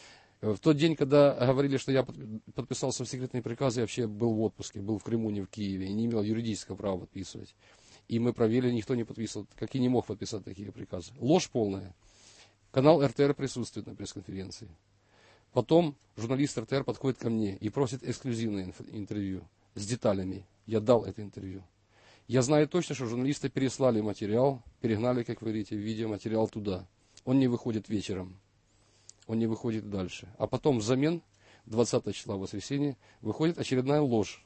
В тот день, когда говорили, что я подписался в секретные приказы, я вообще был в отпуске, был в Крыму, не в Киеве, и не имел юридического права подписывать. И мы проверили, никто не подписывал, как и не мог подписать такие приказы. Ложь полная. Канал РТР присутствует на пресс-конференции. Потом журналист РТР подходит ко мне и просит эксклюзивное интервью с деталями. Я дал это интервью. Я знаю точно, что журналисты переслали материал, перегнали, как вы говорите, видеоматериал туда. Он не выходит вечером. Он не выходит дальше. А потом взамен, 20 числа в воскресенье, выходит очередная ложь.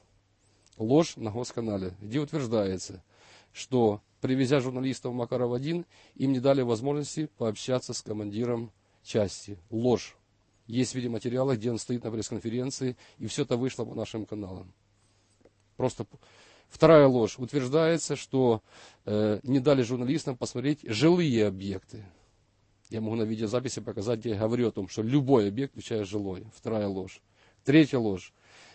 Ложь на Госканале, где утверждается, что, привезя журналистов в Макаров-1, им не дали возможности пообщаться с командиром части. Ложь. Есть видеоматериалы, где он стоит на пресс-конференции, и все это вышло по нашим каналам. Просто вторая ложь. Утверждается, что не дали журналистам посмотреть жилые объекты. Я могу на видеозаписи показать, где я говорю о том, что любой объект, включая жилой. Вторая ложь. Третья ложь.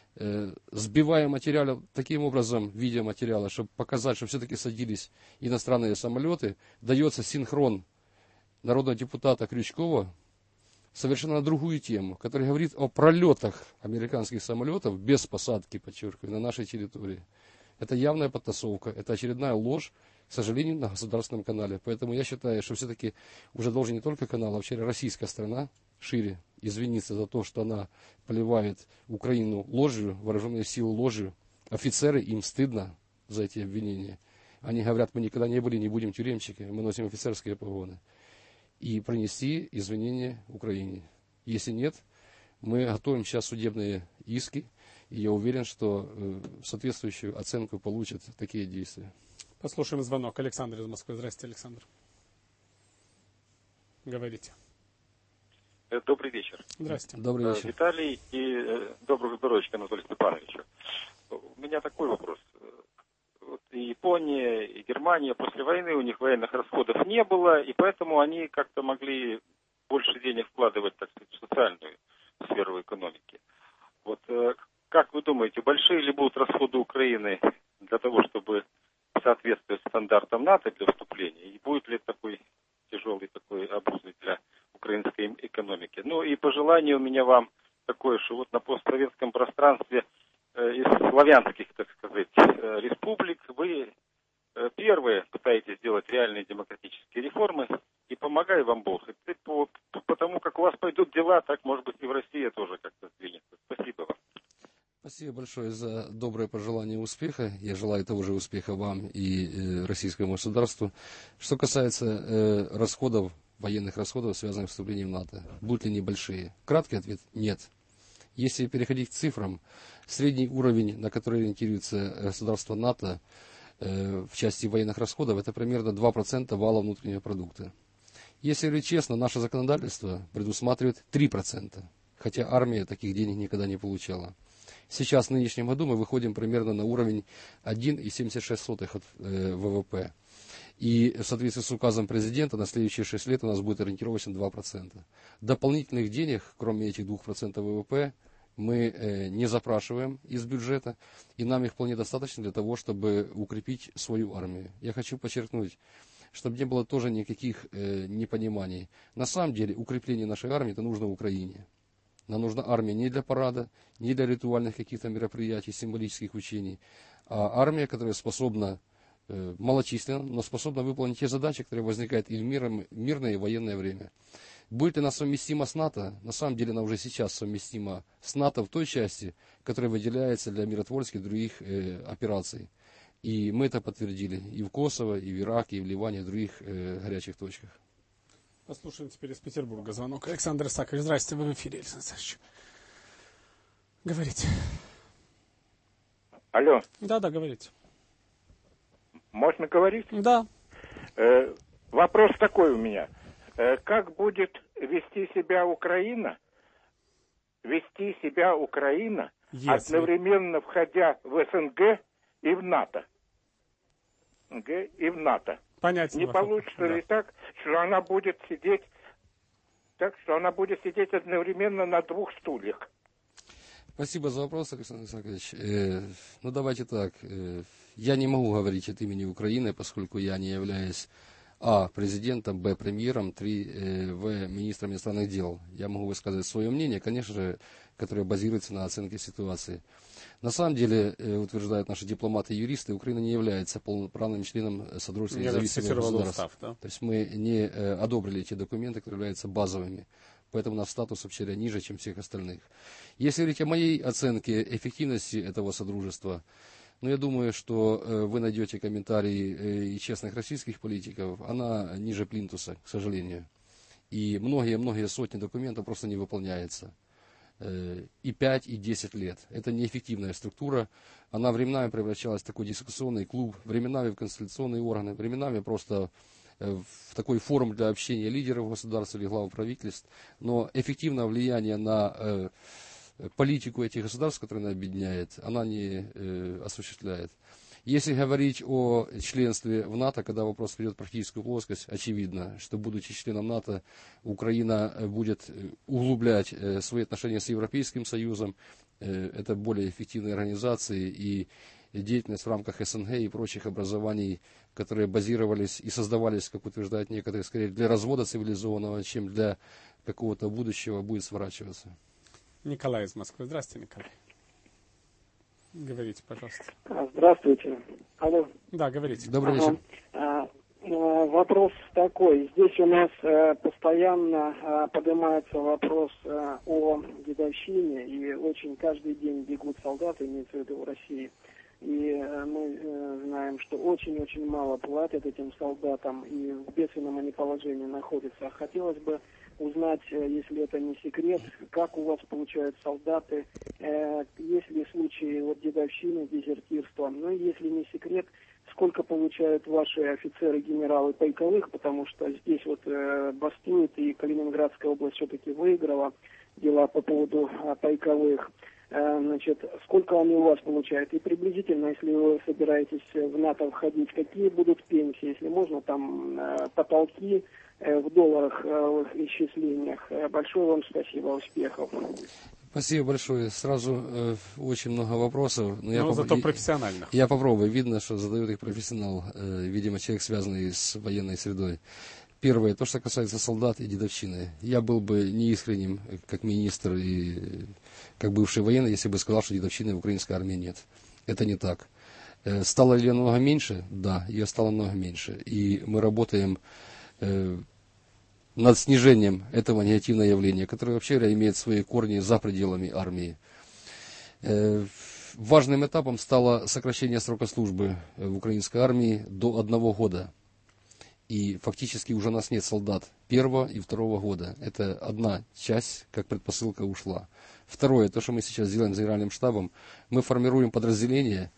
Сбивая материалы таким образом, видеоматериалы, чтобы показать, что все-таки садились иностранные самолеты, дается синхрон народного депутата Крючкова совершенно на другую тему, который говорит о пролетах американских самолетов без посадки, подчеркиваю, на нашей территории. Это явная подтасовка, это очередная ложь, к сожалению, на государственном канале. Поэтому я считаю, что все-таки уже должен не только канал, а вообще российская страна шире извиниться за то, что она поливает Украину ложью, вооруженные силы ложью. Офицеры, им стыдно за эти обвинения. Они говорят, мы никогда не были, не будем тюремщиками, мы носим офицерские погоны. И принести извинения Украине. Если нет, мы готовим сейчас судебные иски, и я уверен, что соответствующую оценку получат такие действия. Послушаем звонок. Александр из Москвы. Здравствуйте, Александр. Говорите. Добрый вечер. Здравствуйте. Добрый вечер. Виталий и доброго здоровичка Анатолию Степановичу. У меня такой вопрос. Вот и Япония, и Германия после войны, у них военных расходов не было, и поэтому они как-то могли больше денег вкладывать, так сказать, в социальную сферу экономики. Вот как вы думаете, большие ли будут расходы Украины для того, чтобы соответствовать стандартам НАТО для вступления? И будет ли это такой тяжелый пожелание у меня вам такое, что вот на постсоветском пространстве из славянских, так сказать, республик вы первые пытаетесь сделать реальные демократические реформы, и помогай вам Бог. И потому как у вас пойдут дела, так, может быть, и в России тоже как-то сдвинется. Спасибо вам. Спасибо большое за доброе пожелание успеха. Я желаю того же успеха вам и российскому государству. Что касается расходов, военных расходов, связанных с вступлением в НАТО, будут ли они большие? Краткий ответ – нет. Если переходить к цифрам, средний уровень, на который ориентируется государство НАТО в части военных расходов, это примерно 2% вала внутреннего продукта. Если говорить честно, наше законодательство предусматривает 3%, хотя армия таких денег никогда не получала. Сейчас, в нынешнем году, мы выходим примерно на уровень 1,76 от ВВП. И в соответствии с указом президента на следующие 6 лет у нас будет ориентировочно 2%. Дополнительных денег, кроме этих 2% ВВП, мы не запрашиваем из бюджета, и нам их вполне достаточно для того, чтобы укрепить свою армию. Я хочу подчеркнуть, чтобы не было тоже никаких непониманий. На самом деле, укрепление нашей армии это нужно Украине. Нам нужна армия не для парада, не для ритуальных каких-то мероприятий, символических учений, а армия, которая способна, малочисленно, но способна выполнить те задачи, которые возникают и в мирное и военное время. Будет ли она совместима с НАТО? На самом деле она уже сейчас совместима с НАТО в той части, которая выделяется для миротворческих других операций. И мы это подтвердили и в Косово, и в Ираке, и в Ливане, и в других горячих точках. Послушаем теперь из Петербурга звонок. Александр Исакович, здрасте, вы в эфире, Александр Исакович. Говорите. Алло. Да, говорите. Можно говорить? Да. Вопрос такой у меня. Как будет вести себя Украина, одновременно входя в СНГ и в НАТО? Понятно. Не получится ли так, что она будет сидеть одновременно на двух стульях? Спасибо за вопрос, Александр Исакович. Давайте так. Я не могу говорить от имени Украины, поскольку я не являюсь президентом, премьером, министром иностранных дел. Я могу высказать свое мнение, конечно же, которое базируется на оценке ситуации. На самом деле, утверждают наши дипломаты и юристы, Украина не является полноправным членом Содружества независимых государств. Да? То есть мы не одобрили эти документы, которые являются базовыми. Поэтому у нас статус вообще ниже, чем всех остальных. Если говорить о моей оценке эффективности этого содружества, я думаю, что вы найдете комментарии и честных российских политиков, она ниже плинтуса, к сожалению. И многие сотни документов просто не выполняются. И 5, и 10 лет. Это неэффективная структура. Она временами превращалась в такой дискуссионный клуб, временами в конституционные органы, временами просто в такой форум для общения лидеров государств или глав правительств. Но эффективное влияние на политику этих государств, которые она объединяет, она не осуществляет. Если говорить о членстве в НАТО, когда вопрос придет в практическую плоскость, очевидно, что, будучи членом НАТО, Украина будет углублять свои отношения с Европейским Союзом. Это более эффективные организации и деятельность в рамках СНГ и прочих образований, которые базировались и создавались, как утверждают некоторые, скорее для развода цивилизованного, чем для какого-то будущего, будет сворачиваться. Николай из Москвы. Здравствуйте, Николай. Говорите, пожалуйста. Здравствуйте. Алло. Да, говорите. Добрый вечер. Вопрос такой. Здесь у нас постоянно поднимается вопрос о дедовщине, и очень каждый день бегут солдаты, имеется в виду в России. И мы знаем, что очень-очень мало платят этим солдатам, и в бедственном они положении находятся. Хотелось бы узнать, если это не секрет, как у вас получают солдаты, есть ли случаи дедовщины, дезертирства. Ну и если не секрет, сколько получают ваши офицеры, генералы Пайковых, потому что здесь бастует, и Калининградская область все-таки выиграла дела по поводу Пайковых. Сколько они у вас получают? И приблизительно, если вы собираетесь в НАТО входить, какие будут пенсии, если можно, там потолки в долларах, в их исчислениях. Большое вам спасибо, успехов. Спасибо большое. Сразу очень много вопросов. Но зато профессиональных. Я попробую. Видно, что задает их профессионал. Видимо, человек, связанный с военной средой. Первое, то, что касается солдат и дедовщины. Я был бы неискренним, как министр и как бывший военный, если бы сказал, что дедовщины в украинской армии нет. Это не так. Стало ли ее намного меньше? Да, ее стало намного меньше. И мы работаем над снижением этого негативного явления, которое вообще имеет свои корни за пределами армии. Важным этапом стало сокращение срока службы в украинской армии до 1 года. И фактически уже у нас нет солдат 1 и 2 года. Это одна часть, как предпосылка, ушла. Второе, то, что мы сейчас делаем с Генеральным штабом, мы формируем подразделение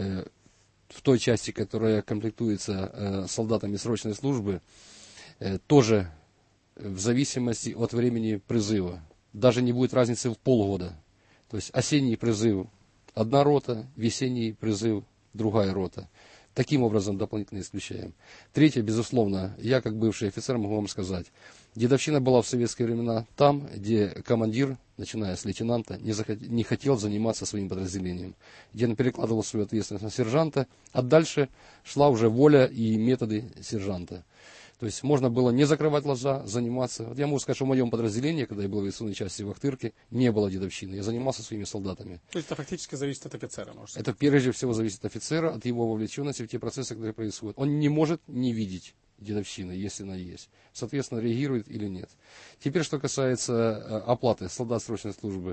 в той части, которая комплектуется солдатами срочной службы, тоже в зависимости от времени призыва. Даже не будет разницы в полгода. То есть осенний призыв – 1 рота, весенний призыв – 2 рота. Таким образом дополнительно исключаем. Третье, безусловно, я как бывший офицер могу вам сказать, дедовщина была в советские времена там, где командир, начиная с лейтенанта, не хотел заниматься своим подразделением, где он перекладывал свою ответственность на сержанта, а дальше шла уже воля и методы сержанта. То есть можно было не закрывать глаза, заниматься. Вот я могу сказать, что в моем подразделении, когда я был в авиационной части в Ахтырке, не было дедовщины. Я занимался своими солдатами. То есть это фактически зависит от офицера, может быть? Это прежде всего зависит от офицера, от его вовлеченности в те процессы, которые происходят. Он не может не видеть дедовщины, если она есть. Соответственно, реагирует или нет. Теперь, что касается оплаты солдат срочной службы.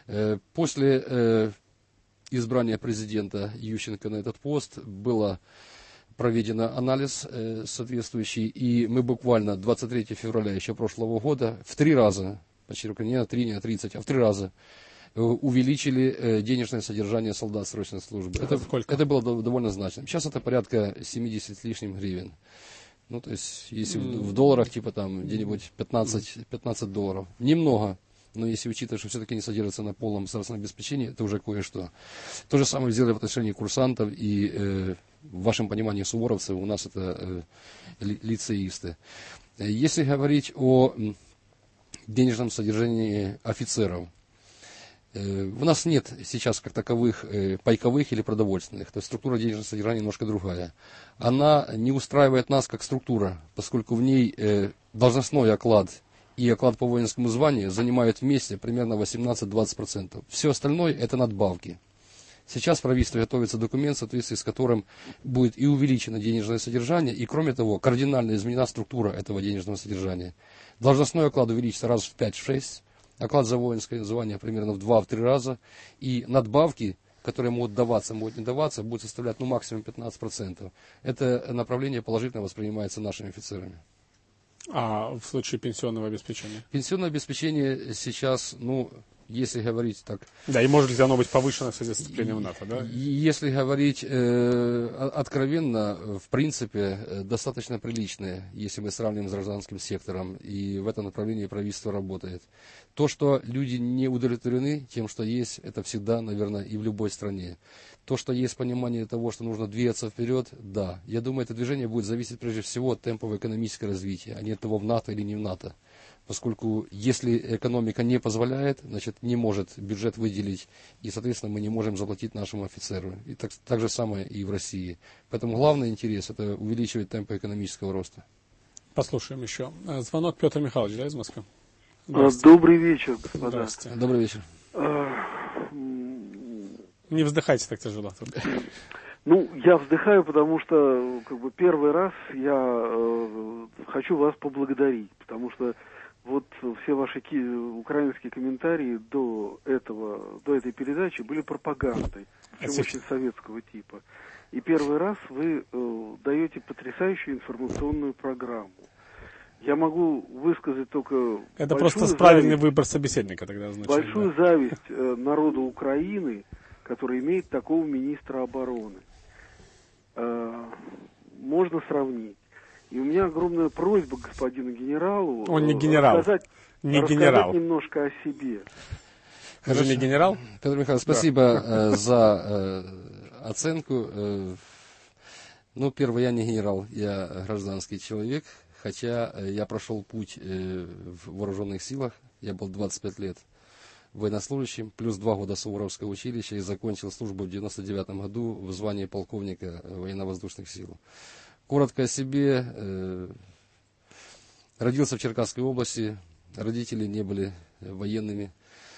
После избрания президента Ющенко на этот пост было проведен анализ соответствующий, и мы буквально 23 февраля еще прошлого года в 3 раза, почти не на 3, не на 30, а в 3 раза увеличили денежное содержание солдат срочной службы. Это было довольно значно. Сейчас это порядка 70 с лишним гривен. Ну, то есть, если в долларах, типа там где-нибудь 15 долларов. Немного. Но если учитывать, что все-таки не содержится на полном государственном обеспечении, это уже кое-что. То же самое сделали в отношении курсантов и, в вашем понимании, суворовцев, у нас это лицеисты. Если говорить о денежном содержании офицеров, у нас нет сейчас как таковых пайковых или продовольственных, то есть структура денежного содержания немножко другая. Она не устраивает нас как структура, поскольку в ней должностной оклад и оклад по воинскому званию занимают вместе примерно 18-20%. Все остальное это надбавки. Сейчас в правительстве готовится документ, в соответствии с которым будет и увеличено денежное содержание, и кроме того, кардинально изменена структура этого денежного содержания. Должностной оклад увеличится раз в 5-6, оклад за воинское звание примерно в 2-3 раза, и надбавки, которые могут даваться, могут не даваться, будут составлять максимум 15%. Это направление положительно воспринимается нашими офицерами. А в случае пенсионного обеспечения? Пенсионное обеспечение сейчас, если говорить так... Да, и может ли оно быть повышено в связи с вступлением в НАТО, да? Если говорить откровенно, в принципе, достаточно приличное, если мы сравним с гражданским сектором, и в этом направлении правительство работает. То, что люди не удовлетворены тем, что есть, это всегда, наверное, и в любой стране. То, что есть понимание того, что нужно двигаться вперед, да. Я думаю, это движение будет зависеть прежде всего от темпов экономического развития, а не от того, в НАТО или не в НАТО. Поскольку если экономика не позволяет, значит не может бюджет выделить, и, соответственно, мы не можем заплатить нашему офицеру. И так же самое и в России. Поэтому главный интерес – это увеличивать темпы экономического роста. Послушаем еще. Звонок Петр Михайлович, да, из Москвы? Добрый вечер, господа. Здравствуйте. Добрый вечер. Не вздыхайте так тяжело. Я вздыхаю, потому что первый раз я хочу вас поблагодарить, потому что вот все ваши украинские комментарии до этой передачи были пропагандой, причем очень советского типа. И первый раз вы даете потрясающую информационную программу. Я могу высказать только это просто правильный выбор собеседника тогда значит. Большую зависть народу Украины, который имеет такого министра обороны. Можно сравнить. И у меня огромная просьба господину генералу. Он не генерал. Рассказать немножко о себе. Вы же не генерал? Петр Михайлович, спасибо за оценку. Первое, я не генерал, я гражданский человек. Хотя я прошел путь в вооруженных силах. Я был 25 лет военнослужащим, плюс 2 года Суворовского училища и закончил службу в 99 году в звании полковника военно-воздушных сил. Коротко о себе. Родился в Черкасской области, родители не были военными.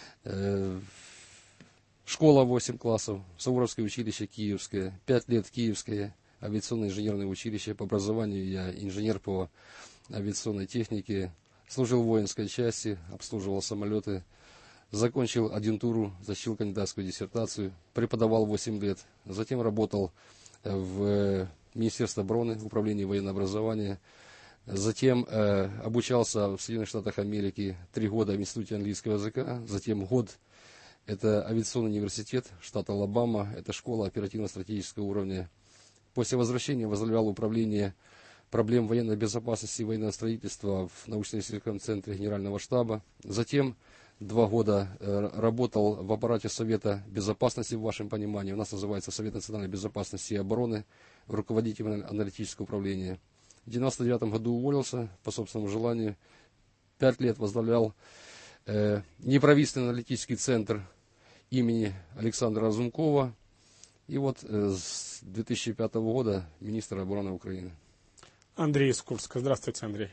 Школа 8 классов, Суворовское училище Киевское, 5 лет Киевское авиационное инженерное училище. По образованию я инженер по авиационной технике, служил в воинской части, обслуживал самолеты, закончил адъюнктуру, защитил кандидатскую диссертацию, преподавал 8 лет, затем работал в Министерстве обороны, в управлении военного образования, затем обучался в Соединенных Штатах Америки 3 года в Институте английского языка, затем год это авиационный университет штата Алабама, это школа оперативно-стратегического уровня. После возвращения возглавлял управление проблем военной безопасности и военного строительства в научно-исследовательском центре Генерального штаба. Затем 2 года работал в аппарате Совета Безопасности, в вашем понимании, у нас называется Совет национальной безопасности и обороны, руководителем аналитического управления. В 1999 году уволился по собственному желанию, 5 лет возглавлял неправительственный аналитический центр имени Александра Разумкова, и вот с 2005 года министр обороны Украины. Андрей из Курска. Здравствуйте, Андрей.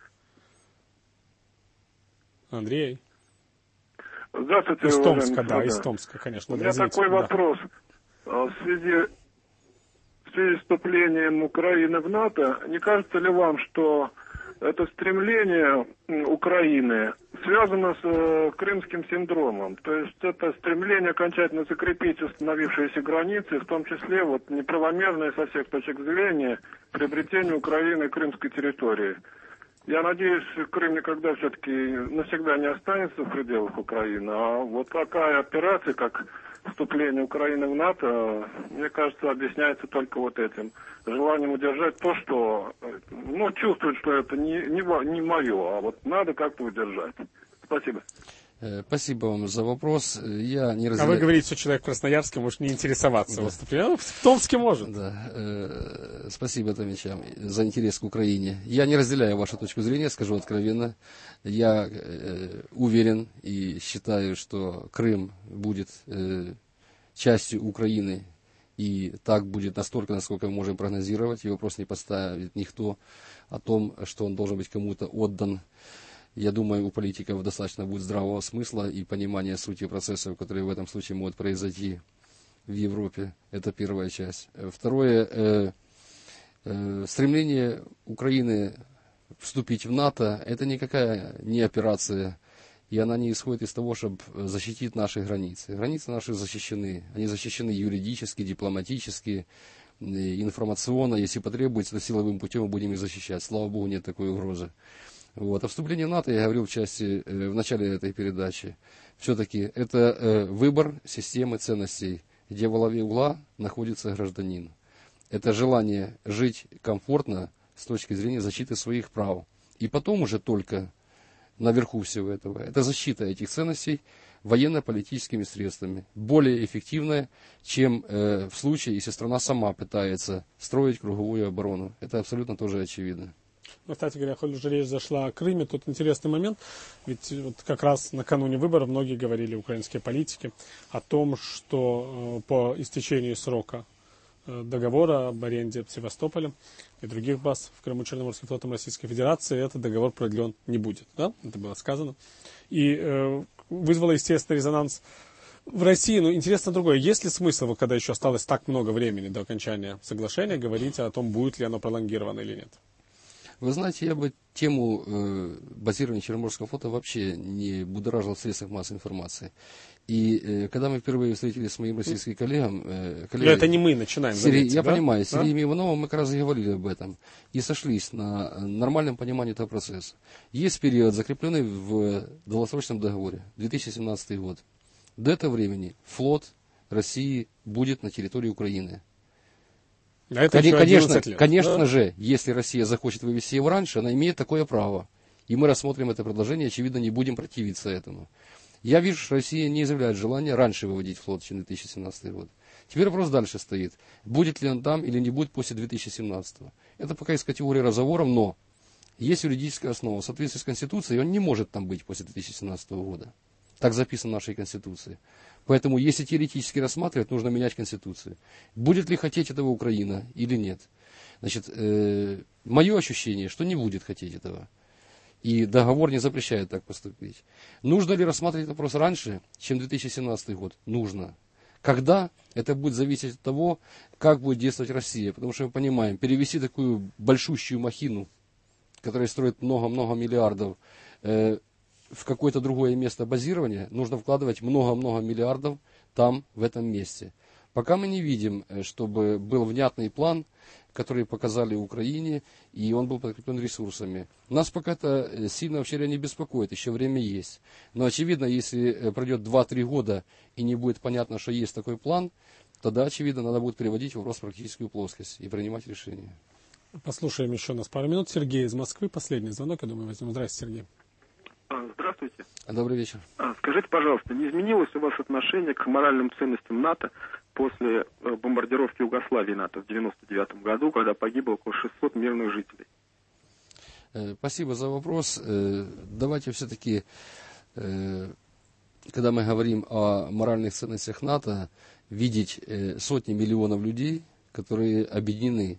Андрей. Здравствуйте, из Томска, да, из Томска, конечно. У меня такой вопрос. В связи с вступлением Украины в НАТО, не кажется ли вам, что это стремление Украины связано с крымским синдромом? То есть это стремление окончательно закрепить установившиеся границы, в том числе вот неправомерное со всех точек зрения приобретение Украины крымской территории. Я надеюсь, Крым никогда все-таки навсегда не останется в пределах Украины, а вот такая операция, как вступление Украины в НАТО, мне кажется, объясняется только вот этим. Желанием удержать то, что, чувствует, что это не мое, а вот надо как-то удержать. Спасибо. Спасибо вам за вопрос. Я не А вы говорите, что человек в Красноярске может не интересоваться выступлением, в Томске может. Да. Спасибо, Томичам, за интерес к Украине. Я не разделяю вашу точку зрения, скажу откровенно. Я уверен и считаю, что Крым будет частью Украины, и так будет настолько, насколько мы можем прогнозировать, и вопрос не поставит никто о том, что он должен быть кому-то отдан. Я думаю, у политиков достаточно будет здравого смысла и понимания сути процессов, которые в этом случае могут произойти в Европе. Это первая часть. Второе, стремление Украины вступить в НАТО, это никакая не операция, и она не исходит из того, чтобы защитить наши границы. Границы наши защищены. Они защищены юридически, дипломатически, информационно. Если потребуется, то силовым путем мы будем их защищать. Слава Богу, нет такой угрозы. Вот. О вступлении в НАТО я говорил в начале этой передачи. Все-таки это выбор системы ценностей, где во главе угла находится гражданин. Это желание жить комфортно с точки зрения защиты своих прав. И потом уже только наверху всего этого, это защита этих ценностей военно-политическими средствами. Более эффективная, чем в случае, если страна сама пытается строить круговую оборону. Это абсолютно тоже очевидно. Кстати говоря, хоть уже речь зашла о Крыме, тут интересный момент, ведь вот как раз накануне выборов многие говорили, украинские политики, о том, что по истечении срока договора об аренде Севастополя и других баз в Крыму Черноморским флотом Российской Федерации этот договор продлен не будет. Да? Это было сказано. И вызвало, естественно, резонанс в России. Но интересно другое. Есть ли смысл, когда еще осталось так много времени до окончания соглашения, говорить о том, будет ли оно пролонгировано или нет? Вы знаете, я бы тему базирования Черноморского флота вообще не будоражил в средствах массовой информации. И когда мы впервые встретились с моим российским коллегом... это не мы начинаем говорить, я понимаю, с Сергеем Ивановым мы как раз и говорили об этом. И сошлись на нормальном понимании этого процесса. Есть период, закрепленный в долгосрочном договоре, 2017 год. До этого времени флот России будет на территории Украины. Конечно же, если Россия захочет вывести его раньше, она имеет такое право. И мы рассмотрим это предложение, очевидно, не будем противиться этому. Я вижу, что Россия не изъявляет желания раньше выводить флот, чем 2017 год. Теперь вопрос дальше стоит. Будет ли он там или не будет после 2017. Это пока из категории разговоров, но есть юридическая основа. В соответствии с Конституцией он не может там быть после 2017 года. Так записано в нашей Конституции. Поэтому, если теоретически рассматривать, нужно менять Конституцию. Будет ли хотеть этого Украина или нет? Значит, мое ощущение, что не будет хотеть этого. И договор не запрещает так поступить. Нужно ли рассматривать вопрос раньше, чем 2017 год? Нужно. Когда? Это будет зависеть от того, как будет действовать Россия. Потому что мы понимаем, перевести такую большущую махину, которая строит много-много миллиардов, в какое-то другое место базирования, нужно вкладывать много-много миллиардов там, в этом месте. Пока мы не видим, чтобы был внятный план, который показали Украине, и он был подкреплен ресурсами. Нас пока это сильно вообще не беспокоит, еще время есть. Но очевидно, если пройдет 2-3 года и не будет понятно, что есть такой план, тогда, очевидно, надо будет переводить вопрос в практическую плоскость и принимать решения. Послушаем еще нас пару минут. Сергей из Москвы. Последний звонок, я думаю, возьмем. Здравствуйте, Сергей. Здравствуйте. Добрый вечер. Скажите, пожалуйста, не изменилось у вас отношение к моральным ценностям НАТО после бомбардировки Югославии НАТО в 1999 году, когда погибло около 600 мирных жителей? Спасибо за вопрос. Давайте все-таки, когда мы говорим о моральных ценностях НАТО, видеть сотни миллионов людей, которые объединены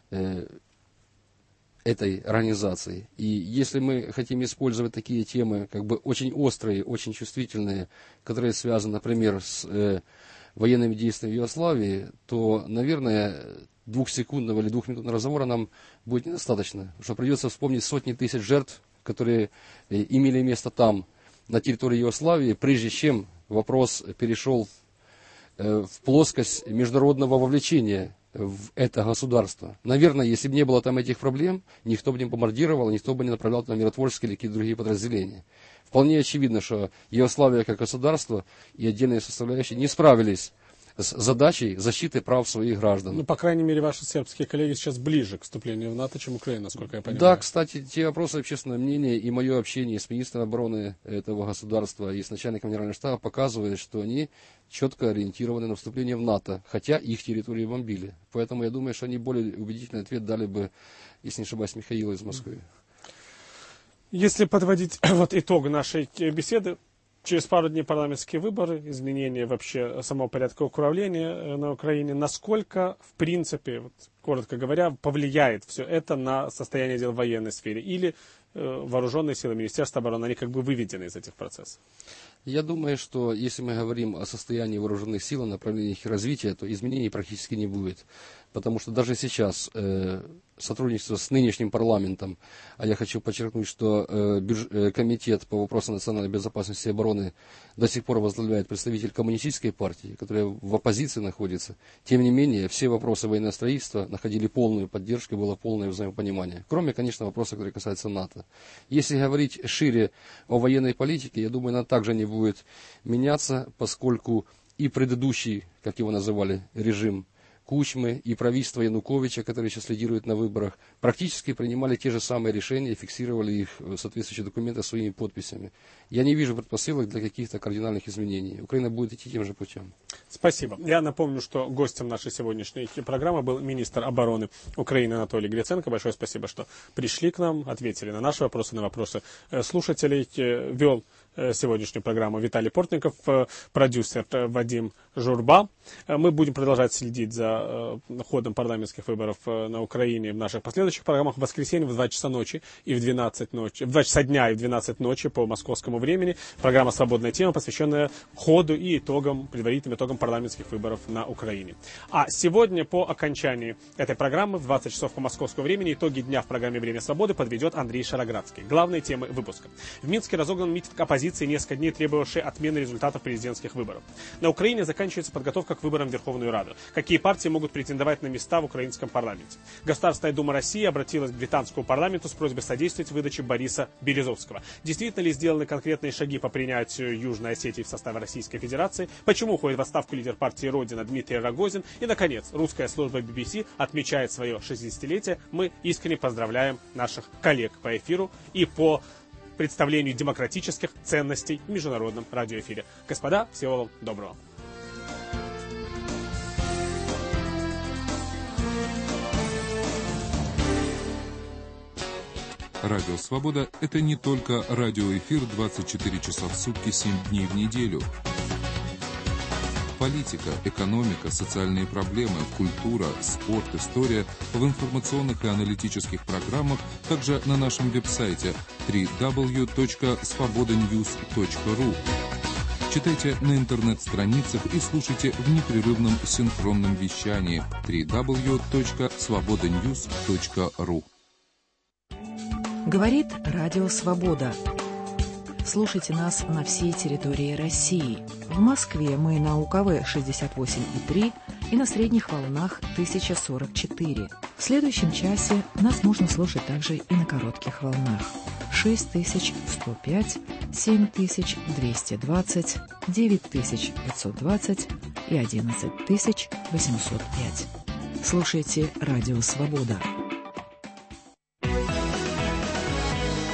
этой организацией. И если мы хотим использовать такие темы, как бы очень острые, очень чувствительные, которые связаны, например, с военными действиями в Югославии, то, наверное, 2-секундного или 2-минутного разговора нам будет недостаточно, потому что придется вспомнить сотни тысяч жертв, которые имели место там, на территории Югославии, прежде чем вопрос перешел в плоскость международного вовлечения в это государство. Наверное, если бы не было там этих проблем, никто бы не бомбардировал, никто бы не направлял туда миротворческие или какие-то другие подразделения. Вполне очевидно, что Югославия как государство и отдельные составляющие не справились с задачей защиты прав своих граждан. Ну, по крайней мере, ваши сербские коллеги сейчас ближе к вступлению в НАТО, чем Украина, насколько я понимаю. Да, кстати, те вопросы общественного мнения и мое общение с министром обороны этого государства и с начальником генерального штаба показывает, что они четко ориентированы на вступление в НАТО, хотя их территории бомбили. Поэтому я думаю, что они более убедительный ответ дали бы, если не ошибаюсь, Михаилу из Москвы. Если подводить вот итог нашей беседы, через пару дней парламентские выборы, изменение вообще самого порядка управления на Украине. Насколько, в принципе, вот, коротко говоря, повлияет все это на состояние дел в военной сфере? Или вооруженные силы Министерства обороны, они как бы выведены из этих процессов? Я думаю, что если мы говорим о состоянии вооруженных сил, о направлениях их развития, то изменений практически не будет. Потому что даже сейчас сотрудничество с нынешним парламентом, а я хочу подчеркнуть, что комитет по вопросам национальной безопасности и обороны до сих пор возглавляет представитель коммунистической партии, которая в оппозиции находится. Тем не менее, все вопросы военного строительства находили полную поддержку и было полное взаимопонимание. Кроме, конечно, вопросов, которые касаются НАТО. Если говорить шире о военной политике, я думаю, она также не будет меняться, поскольку и предыдущий, как его называли, режим Кучмы и правительство Януковича, которые сейчас лидируют на выборах, практически принимали те же самые решения и фиксировали их в соответствующие документы своими подписями. Я не вижу предпосылок для каких-то кардинальных изменений. Украина будет идти тем же путем. Спасибо. Я напомню, что гостем нашей сегодняшней программы был министр обороны Украины Анатолий Гриценко. Большое спасибо, что пришли к нам, ответили на наши вопросы, на вопросы слушателей. Вел сегодняшнюю программу Виталий Портников, продюсер Вадим Журба. Мы будем продолжать следить за ходом парламентских выборов на Украине в наших последующих программах. В воскресенье в 2 часа ночи и в 12 ночи, в 2 часа дня и в 12 ночи по московскому времени программа «Свободная тема», посвященная ходу и итогам, предварительным итогам парламентских выборов на Украине. А сегодня по окончании этой программы в 20 часов по московскому времени итоги дня в программе «Время свободы» подведет Андрей Шароградский. Главные темы выпуска. В Минске разогнан митинг оппозиции, несколько дней требовавший отмены результатов президентских выборов. На Украине заканчивается подготовка к выборам в Верховную Раду. Какие партии могут претендовать на места в украинском парламенте? Государственная дума России обратилась к британскому парламенту с просьбой содействовать выдаче Бориса Березовского. Действительно ли сделаны конкретные шаги по принятию Южной Осетии в состав Российской Федерации? Почему уходит в отставку лидер партии Родина Дмитрий Рогозин? И, наконец, русская служба BBC отмечает свое 60-летие. Мы искренне поздравляем наших коллег по эфиру и по представлению демократических ценностей в международном радиоэфире. Господа, всего вам доброго. Радио «Свобода» — это не только радиоэфир 24 часа в сутки, 7 дней в неделю. Политика, экономика, социальные проблемы, культура, спорт, история в информационных и аналитических программах, также на нашем веб-сайте www.svobodanews.ru. Читайте на интернет-страницах и слушайте в непрерывном синхронном вещании www.svobodanews.ru. Говорит Радио Свобода. Слушайте нас на всей территории России. В Москве мы на УКВ 68,3 и на средних волнах 1044. В следующем часе нас можно слушать также и на коротких волнах 6105, 7220, 9520 и 11805. Слушайте Радио Свобода.